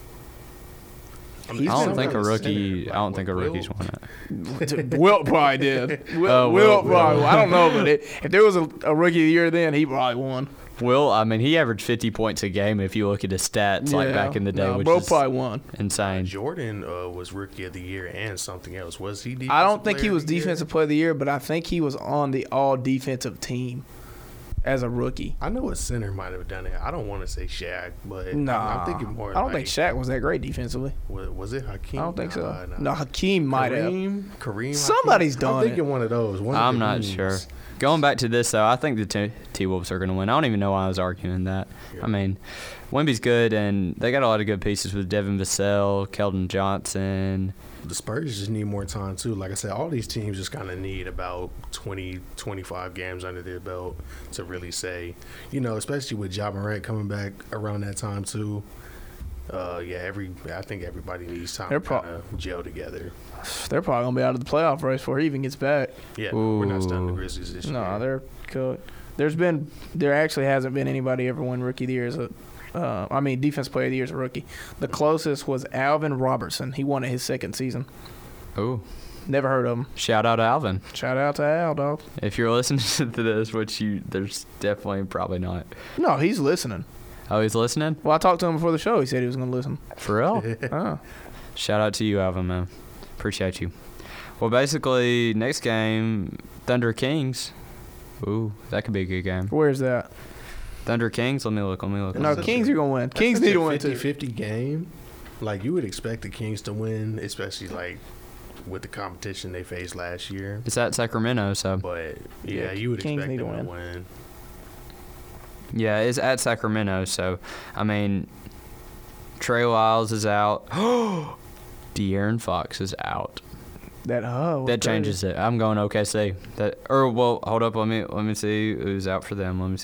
He's I don't been think a really rookie. center, I don't like think a with rookie's Will. won it. Wilt probably did. Oh, Wilt Wilt. probably. I don't know, but if there was a Rookie of the Year then, he probably won. Will, I mean, he averaged 50 points a game if you look at his stats, like Yeah. back in the day, No, which Wilt is probably won. insane. Jordan was Rookie of the Year and something else. Was he defensive I don't think he player was of the year? Defensive Player of the Year, but I think he was on the All Defensive team as a rookie. I know a center might have done it. I don't want to say Shaq, but Nah, I'm thinking more I don't like, think Shaq was that great defensively. Was it Hakeem? I don't think so. Nah. No, Hakeem might have. Kareem. Somebody's Hakeem? done I'm it. thinking one of those. One of I'm the not Kareems. sure. Going back to this, though, I think the T-Wolves are going to win. I don't even know why I was arguing that. Yeah. I mean, Wemby's good, and they got a lot of good pieces with Devin Vassell, Keldon Johnson. The Spurs just need more time, too. Like I said, all these teams just kind of need about 20, 25 games under their belt to really say, you know, especially with Ja Morant coming back around that time, too. I think everybody needs time They're to kind of gel together. They're probably gonna be out of the playoff race before he even gets back. Yeah, no, we're not stunned the Ooh. Grizzlies this year. No, they're cooked. There actually hasn't been anybody ever win Rookie of the Year as a, Defensive Player of the Year as a rookie. The closest was Alvin Robertson. He won it his second season. Oh, Never heard of him. shout out to Alvin. Shout out to Al, dog. If you're listening to this, there's definitely probably not. No, he's listening. Oh, he's listening? Well, I talked to him before the show. He said he was going to listen. For real? Oh. Shout out to you, Alvin, man. Appreciate you. Well, basically, next game, Thunder Kings. Ooh, that could be a good game. Where's that? Thunder Kings? Let me look. No, such Kings a- are going to win. That's Kings such need a to win, too. 50-50 game. Like, you would expect the Kings to win, especially, like, with the competition they faced last year. It's at Sacramento, so. But, Yeah, yeah, you would Kings expect need to them to win. win. Yeah, it's at Sacramento, so, I mean, Trey Lyles is out. De'Aaron Fox is out. That changes it. I'm going OKC. Hold up. Let me see who's out for them. Let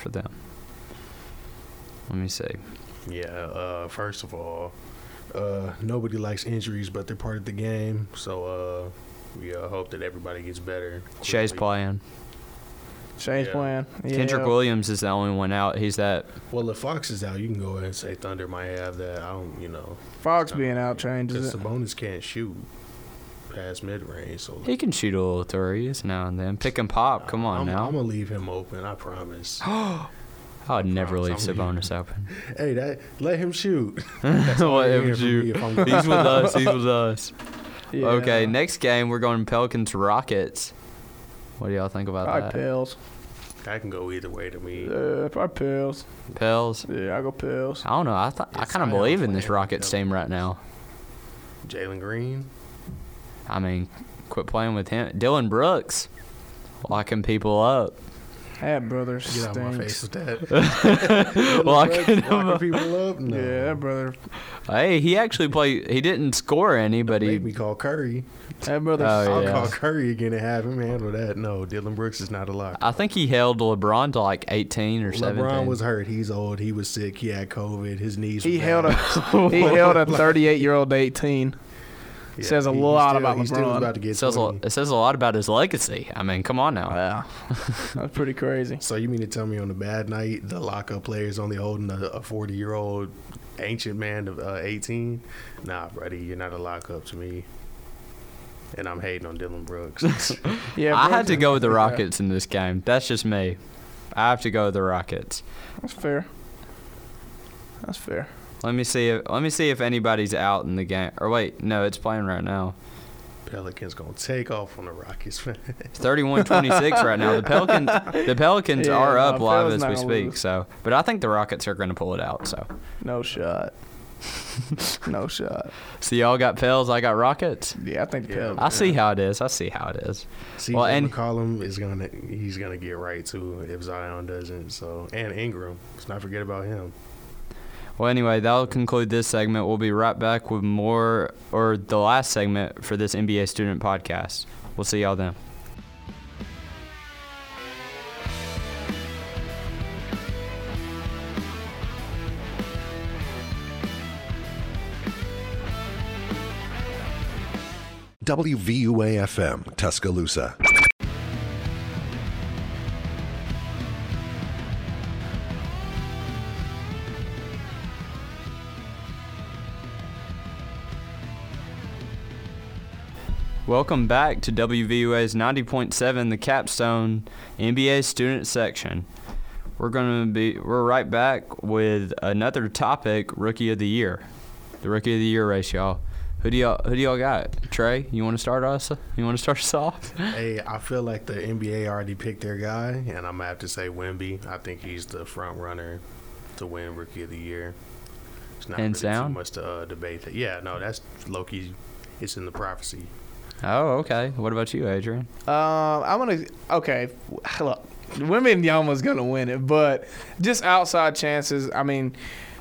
me see. Yeah, first of all, nobody likes injuries, but they're part of the game. So, we hope that everybody gets better. Shay's quickly. playing. Shay's Yeah. playing. Yeah. Kendrick Williams is the only one out. He's that. Well, if Fox is out, you can go ahead and say Thunder might have that. I don't, Fox being out changes because it. Sabonis can't shoot past mid range. So He can shoot a little threes now and then. Pick and pop. Come on I'm now. gonna leave him open. I promise. I would never leave promise I'm Sabonis open. Hey, let him shoot. That's all Let you're him hearing from shoot. me if I'm He's with us. He's with us. Yeah. Okay, next game we're going Pelicans Rockets. What do y'all think about Probably that? Pels. I can go either way to me. Probably Pels. Pels. Yeah, I go Pels. I don't know. I It's kind of Zion believe in this playing, Rockets so- team right now. Jalen Green. I mean, quit playing with him. Dylan Brooks, locking people up. That brother Get stinks. out of my face with that. Locking people up? No. Yeah, that brother. Hey, he actually played. He didn't score any, but Make he. me call Curry. That brother. Oh, I'll yeah. call Curry again and have him handle that. No, Dylan Brooks is not a lock. I think he held LeBron to like 18 or 17. LeBron was hurt. He's old. He was sick. He had COVID. His knees. He were held bad. a 38-year-old to 18. Yeah, says a he lot still- about He still was LeBron. about to get It says, 20. it says a lot about his legacy. I mean, come on now. Wow, that's pretty crazy. So you mean to tell me on a bad night the lockup player is only holding a 40-year-old ancient man of 18? Nah, buddy, you're not a lockup to me. And I'm hating on Dylan Brooks. Yeah, I had Brooks to is- go with the yeah, Rockets in this game. That's just me. I have to go with the Rockets. That's fair. That's fair. Let me see if anybody's out in the game. Or wait, no, it's playing right now. Pelicans gonna take off on the Rockets, man. It's 31-26 right now. The Pelicans Yeah, are up no, live Pel's as not we gonna speak. lose. So, but I think the Rockets are going to pull it out. So, No shot. No shot. so y'all got Pels, I got Rockets. Yeah, I think the Yeah. Pelicans. I see how it is. CJ Well, and- McCollum he's gonna get right too if Zion doesn't. So and Ingram, let's not forget about him. Well, anyway, that'll conclude this segment. We'll be right back with more, or the last segment for this NBA Student Podcast. We'll see y'all then. WVUA FM, Tuscaloosa. Welcome back to WVUA's 90.7, the Capstone NBA Student Section. We're right back with another topic, Rookie of the Year. The Rookie of the Year race, y'all. Who do y'all got? Trey, you want to start us? You want to start us off? Hey, I feel like the NBA already picked their guy, and I'm gonna have to say Wemby. I think he's the front runner to win Rookie of the Year. It's not Hands really down? too much to debate. That. Yeah, no, that's low-key. It's in the prophecy. Oh, okay. What about you, Adrian? I'm gonna. Okay, look, Wembanyama's gonna win it, but just outside chances. I mean,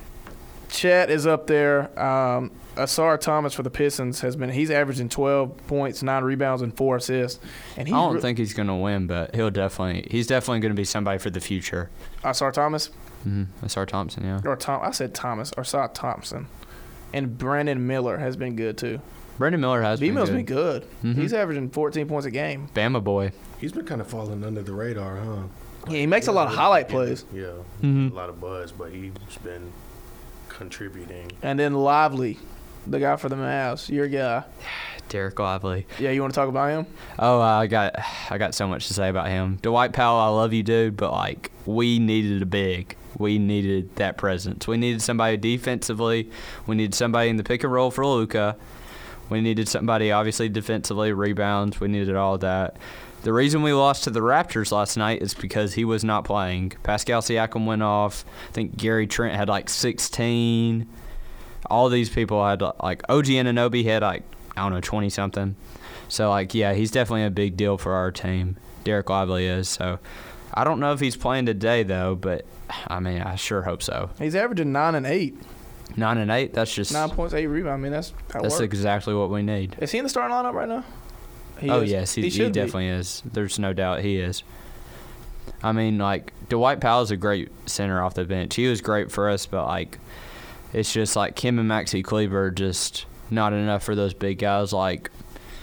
Chet is up there. Asar Thomas for the Pistons he's averaging 12 points, 9 rebounds, and 4 assists. And I don't think he's going to win, but he's definitely going to be somebody for the future. Asar Thomas Asar Thompson, yeah. or Tom. I said Thomas or Asar Thompson, and Brandon Miller has been good too. Brendan Miller has been B-Mill's good. been good. Mhm. He's averaging 14 points a game. Bama boy. He's been kind of falling under the radar, huh? Yeah, he makes a lot of highlight plays. Yeah, Mhm. a lot of buzz, but he's been contributing. And then Lively, the guy for the Mavs, your guy. Derek Lively. Yeah, you want to talk about him? Oh, I got so much to say about him. Dwight Powell, I love you, dude, but like we needed a big. We needed that presence. We needed somebody defensively. We needed somebody in the pick and roll for Luka. We needed somebody obviously defensively, rebounds. We needed all that. The reason we lost to the Raptors last night is because he was not playing. Pascal Siakam went off. I think Gary Trent had like 16. All these people had like OG Anunoby had like, I don't know, 20-something. So, like, yeah, he's definitely a big deal for our team. Derek Lively is. So, I don't know if he's playing today, though, but, I mean, I sure hope so. He's averaging 9 and 8. 9 and 8, that's just 9 points, 8 rebounds. I mean, that's how it that's works. exactly what we need. Is he in the starting lineup right now? Oh, is. yes, he should be. definitely is. There's no doubt he is. I mean, like, Dwight Powell's a great center off the bench. He was great for us, but, like, it's just like Kim and Maxi Kleber are just not enough for those big guys like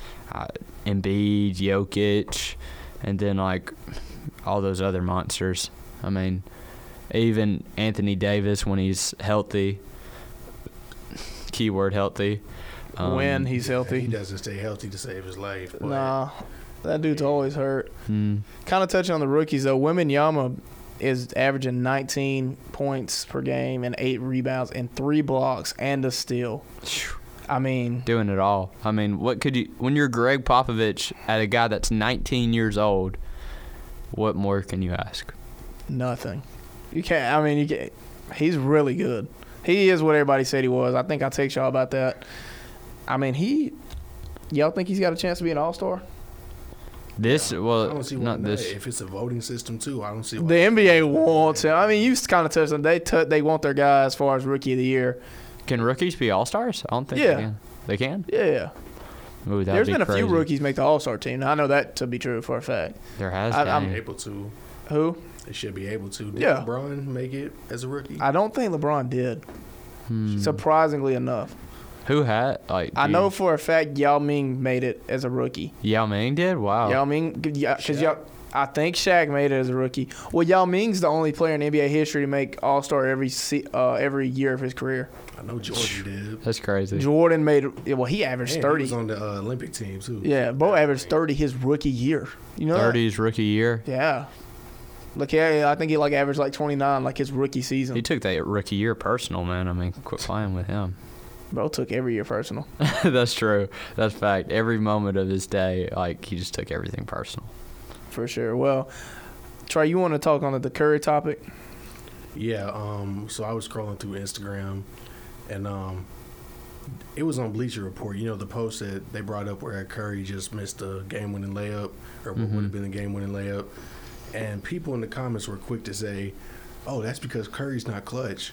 Embiid, Jokic, and then, like, all those other monsters. I mean, even Anthony Davis when he's healthy, keyword healthy. When he's He healthy. doesn't stay healthy to save his life. But Nah, that dude's always hurt. Mm, Kind of touching on the rookies, though. Wembanyama is averaging 19 points per game and 8 rebounds and 3 blocks and a steal. I mean, doing it all. I mean, what could you, when you're Greg Popovich at a guy that's 19 years old, what more can you ask? nothing. You can't. I mean, you can't. He's really good. He is what everybody said he was. I think I text y'all about that. I mean, y'all think he's got a chance to be an all-star? This I well, don't see why not not. this. If it's a voting system too, I don't see why. The NBA wants him. I mean, you kind of touched on they want their guy as far as rookie of the year. Can rookies be all stars? I don't think Yeah. they can. They can. Yeah. Ooh, that'd There's be been a crazy. few rookies make the All-Star team. Now, I know that to be true for a fact. There has I'm been. able to. Who? They should be able to. Did Yeah. LeBron make it as a rookie? I don't think LeBron did. Surprisingly enough. Who had like? I know for a fact Yao Ming made it as a rookie. Yao Ming did. Wow. Yao Ming, because Shaq? I think Shaq made it as a rookie. Well, Yao Ming's the only player in NBA history to make All-Star every year of his career. I know Jordan did. That's crazy. Jordan made it. Well, he averaged And 30. he was on the Olympic team too. Yeah, bro averaged 30 his rookie year. You know that? 30's rookie year. Yeah. Look, yeah, I think he averaged 29 his rookie season. He took that rookie year personal, man. I mean, quit playing with him. Bro took every year personal. That's true. That's fact. Every moment of his day, he just took everything personal. For sure. Well, Trey, you want to talk on the Curry topic? Yeah. So I was scrolling through Instagram, and it was on Bleacher Report. You know, the post that they brought up where Curry just missed a game-winning layup, or what would have been a game-winning layup, and people in the comments were quick to say, "Oh, that's because Curry's not clutch."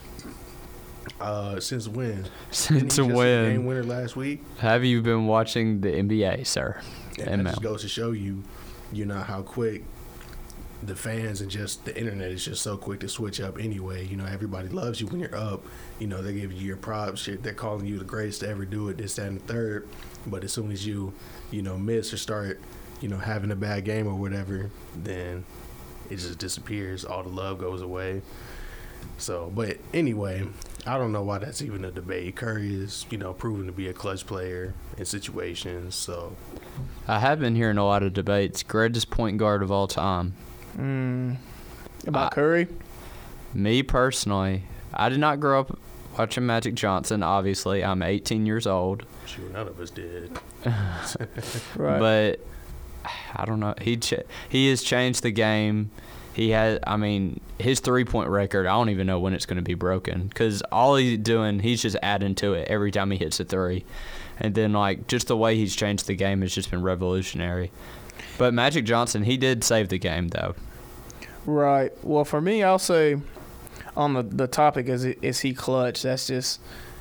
Since when? Since Didn't he just hit when? game winner last week. Have you been watching the NBA, sir? And that just goes to show you, how quick the fans and just the internet is just so quick to switch up anyway. You know, everybody loves you when you're up. You know, they're giving you your props. Shit, they're calling you the greatest to ever do it, this, that, and the third. But as soon as you miss or start, having a bad game or whatever, then it just disappears. All the love goes away. So, but anyway, I don't know why that's even a debate. Curry is, proven to be a clutch player in situations. So, I have been hearing a lot of debates. Greatest point guard of all time. About Curry? Me personally, I did not grow up watching Magic Johnson. Obviously, I'm 18 years old. shoot, none of us did. Right. But I don't know. He has changed the game. He has. I mean, his 3-point record. I don't even know when it's going to be broken because all he's doing, he's just adding to it every time he hits a three, and then just the way he's changed the game has just been revolutionary. But Magic Johnson, he did save the game though. Right. Well, for me, I'll say on the topic is he clutch? That's just.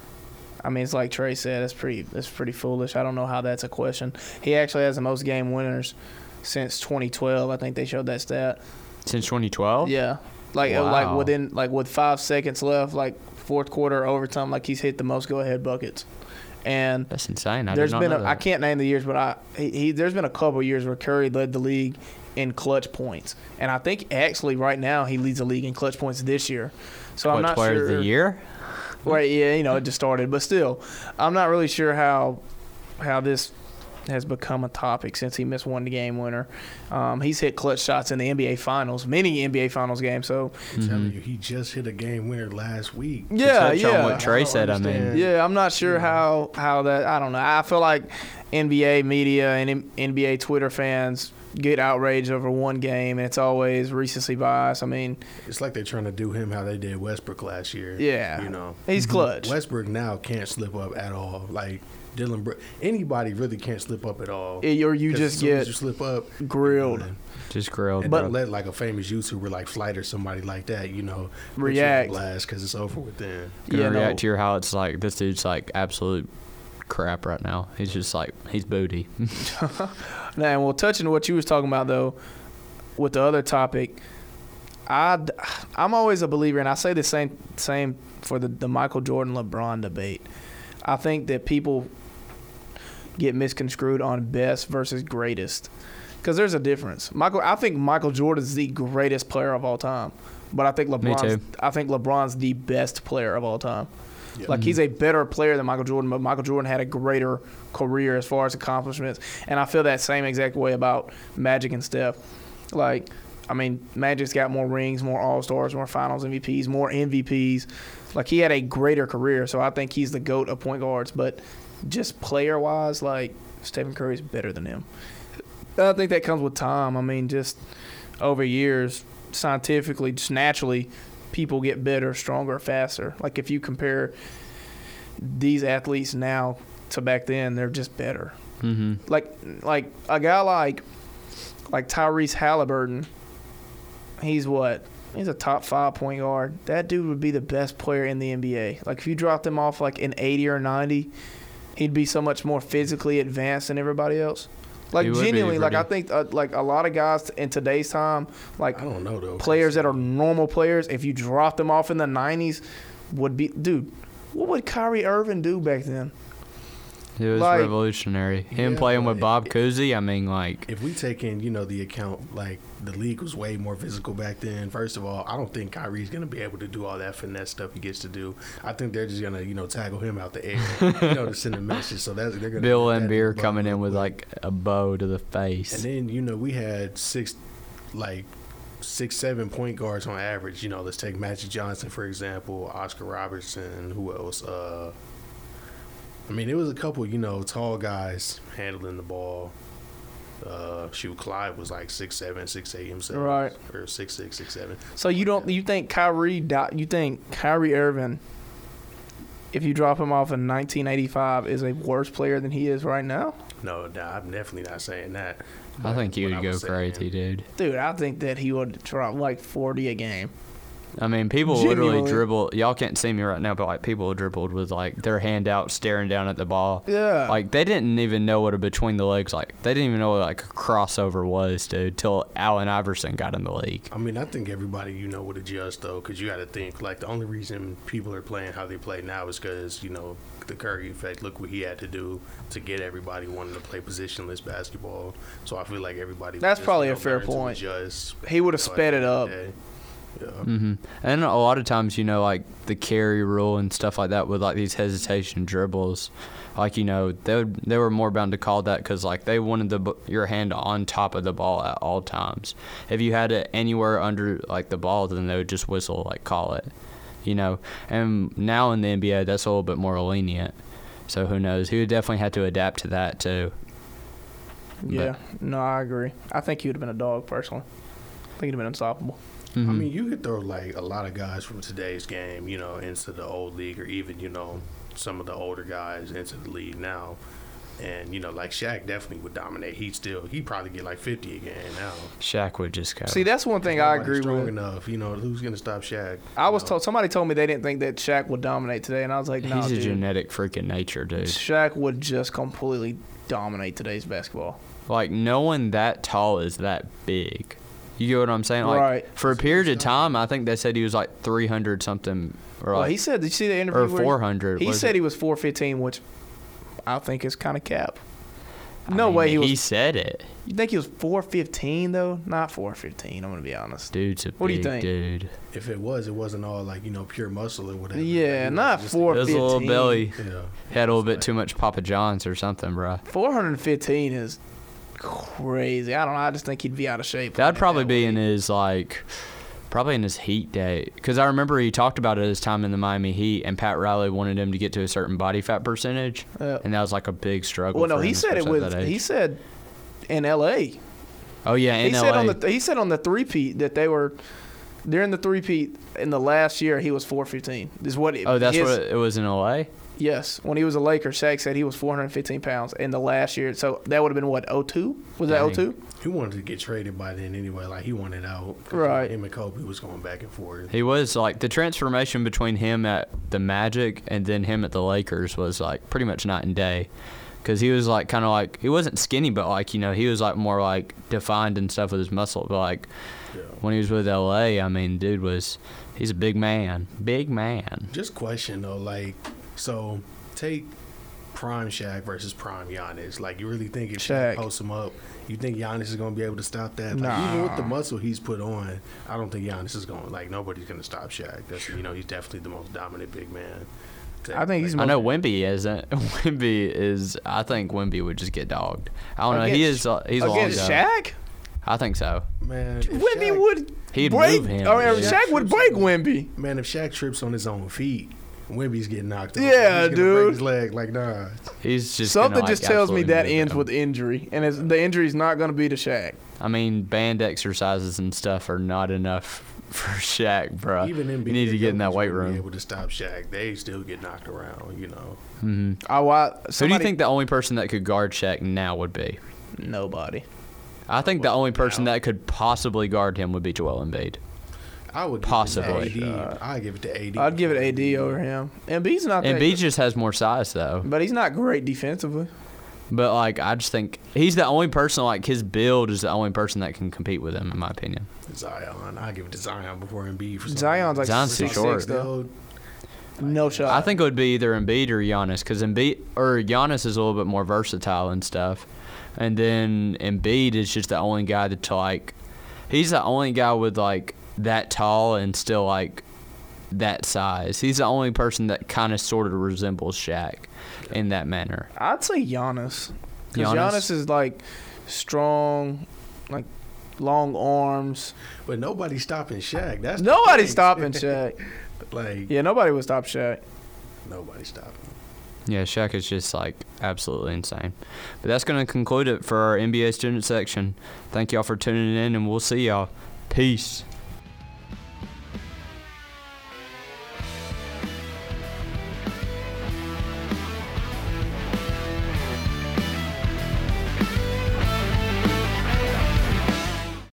I mean, it's like Trey said. That's pretty foolish. I don't know how that's a question. He actually has the most game winners since 2012. I think they showed that stat. Since 2012? Yeah, Wow. with 5 seconds left, fourth quarter overtime, he's hit the most go-ahead buckets. And That's insane. I there's did not been know that. I can't name the years, but there's been a couple of years where Curry led the league in clutch points, and I think actually right now he leads the league in clutch points this year. So I'm not player sure. of the year? Right? Yeah, it just started, but still, I'm not really sure how this has become a topic since he missed one game winner. He's hit clutch shots in the NBA Finals, many NBA Finals games. So I'm telling you, he just hit a game winner last week. yeah, touch on yeah. what Trey I don't said, I mean. understand. Yeah, I'm not sure how that. I don't know. I feel like NBA media and NBA Twitter fans get outraged over one game, and it's always recency bias. I mean, It's like they're trying to do him how they did Westbrook last year. yeah, You know, he's clutch. Westbrook now can't slip up at all. Like anybody really can't slip up at all. Or you 'Cause just as soon as get you slip up, grilled. and Just grilled. But- bro. let like a famous YouTuber like Flight or somebody like that, put you on React. blast because it's over with then. Gonna Yeah, no. react to your how it's like this dude's absolute crap right now. He's just he's booty. Now, well, touching what you was talking about though, with the other topic, I'm always a believer, and I say the same for the Michael Jordan LeBron debate. I think that people get misconstrued on best versus greatest, because there's a difference. I think Michael Jordan is the greatest player of all time, but I think too. LeBron's the best player of all time. Yeah. He's a better player than Michael Jordan, but Michael Jordan had a greater career as far as accomplishments. And I feel that same exact way about Magic and Steph. Magic's got more rings, more All-Stars, more Finals MVPs, more MVPs. He had a greater career, so I think he's the GOAT of point guards. But just player-wise, Stephen Curry's better than him. I think that comes with time. Just over years, scientifically, just naturally, people get better, stronger, faster. If you compare these athletes now to back then, they're just better. Mm-hmm. Like a guy like like Tyrese Halliburton, he's what? He's a top 5 point guard. That dude would be the best player in the NBA. Like, if you dropped him off like an 80 or 90, he'd be so much more physically advanced than everybody else. Like, genuinely, like, I think, like, a lot of guys in today's time, like, I don't know, though. Players that are normal players, if you dropped them off in the 90s, would be, dude, what would Kyrie Irving do back then? It was like, revolutionary. Him playing with Bob Cousy, I mean, like... If we take in, the account, like, the league was way more physical back then. First of all, I don't think Kyrie's going to be able to do all that finesse stuff he gets to do. I think they're just going to, tackle him out the air, to send a message. So they're going to... Bill Laimbeer coming in with, like, a bow to the face. And then, we had 6, 7 point guards on average. Let's take Magic Johnson, for example, Oscar Robertson, who else? It was a couple, tall guys handling the ball. Clyde was like 6'7", 6'8" himself, right? Or 6'6", 6'7". So you think Kyrie Irving, if you drop him off in 1985, is a worse player than he is right now? No, I'm definitely not saying that. I think he would go crazy, dude. Dude, I think that he would drop like 40 a game. I mean, people literally dribble. Y'all can't see me right now, but, like, people dribbled with, like, their hand out, staring down at the ball. Yeah. Like, they didn't even know what a between the legs, like, they didn't even know what, like, a crossover was, dude, till Allen Iverson got in the league. I think everybody, would adjust, though, because you got to think, like, the only reason people are playing how they play now is because, the Curry effect. Look what he had to do to get everybody wanting to play positionless basketball. So I feel like everybody... That's probably a fair point. He would have sped it up. Yeah. Mm-hmm. And a lot of times, like the carry rule and stuff like that with like these hesitation dribbles, like, they were more bound to call that because, like, they wanted your hand on top of the ball at all times. If you had it anywhere under, like, the ball, then they would just whistle, like, call it, And now in the NBA, that's a little bit more lenient. So who knows? He would definitely have to adapt to that too. Yeah, no, I agree. I think he would have been a dog, personally. I think he'd have been unstoppable. Mm-hmm. You could throw, like, a lot of guys from today's game, into the old league, or even, some of the older guys into the league now. And, like, Shaq definitely would dominate. He'd probably get, like, 50 a game now. Shaq would just go. See, that's one thing I agree strong with. enough, who's going to stop Shaq? Somebody told me they didn't think that Shaq would dominate today, and I was like, no, he's a dude. genetic freaking nature, dude. Shaq would just completely dominate today's basketball. Like, no one that tall is that big. You get what I'm saying? Like, right. For a period of time, I think they said he was like 300 something. Or he said, did you see the interview? Or 400. He said he was 415, which I think is kind of cap. No way he was. He said it. You think he was 415 though? Not 415. I'm gonna be honest. Dude's a what big do you think? dude. If it wasn't all like pure muscle or whatever. Yeah, not 415. It was a little belly. Yeah. He had a little bit too much Papa John's or something, bro. 415 is crazy. I don't know. I just think he'd be out of shape. That'd probably be in his probably in his Heat day, because I remember he talked about it his time in the Miami Heat, and Pat Riley wanted him to get to a certain body fat percentage, and that was like a big struggle. Well, no, for him, he said it with. He said in L.A. Oh yeah, in L.A. He said on the three-peat that they were during the three-peat in the last year he was 415. Is what? That's what it was in L.A. Yes, when he was a Laker, Shaq said he was 415 pounds in the last year. So that would have been what, 02? Was that 02? He wanted to get traded by then anyway. Like, he wanted out. Right. Him and Kobe was going back and forth. He was, like, the transformation between him at the Magic and then him at the Lakers was, like, pretty much night and day. Because he was, like, kind of like, he wasn't skinny, but, like, he was, like, more, like, defined and stuff with his muscle. But, like, when he was with L.A., I mean, he's a big man. Big man. Just question, though, like, so take prime Shaq versus prime Giannis. Like, you really think if Shaq posts him up, you think Giannis is going to be able to stop that? Like, even with the muscle he's put on, I don't think Giannis is going, like, nobody's going to stop Shaq. That's, he's definitely the most dominant big man. I think he's. I know Wemby isn't. Wemby is. I think Wemby would just get dogged. I don't know. He's long against Shaq. I think so. Man, Wemby would. He'd break, move him. Shaq would break Wemby. Man, if Shaq trips on his own feet, Wemby's getting knocked out. Yeah, he's dude. Break his leg, like, nah. He's just something just tells me that ends with injury, and the injury's not going to be to Shaq. I mean, band exercises and stuff are not enough for Shaq, bro. Even NBA, you need to get in that weight room. Be able to stop Shaq, they still get knocked around, Mm-hmm. Who do you think the only person that could guard Shaq now would be? Nobody. I think the only person that could possibly guard him would be Joel Embiid. I would Possibly. give it to AD. I'd give it to AD. I'd give it AD over him. Embiid's not that Embiid just has more size, though. but he's not great defensively. But, like, I just think he's the only person, like, his build is the only person that can compete with him, in my opinion. Zion. I'd give it to Zion before Embiid. For some Zion's like Zion's too 6'6", short. though. No shot. I think it would be either Embiid or Giannis, because Giannis is a little bit more versatile and stuff. And then Embiid is just the only guy that's, like, he's the only guy with, like, that tall and still, like, that size. He's the only person that kind of sort of resembles Shaq in that manner. I'd say Giannis. Because Giannis? Giannis is, like, strong, like, long arms. But nobody's stopping Shaq. That's the Nobody's thing. stopping Shaq. Like, Yeah, nobody would stop Shaq. nobody's stopping him. Yeah, Shaq is just, like, absolutely insane. But that's going to conclude it for our NBA student section. Thank y'all for tuning in, and we'll see y'all. Peace.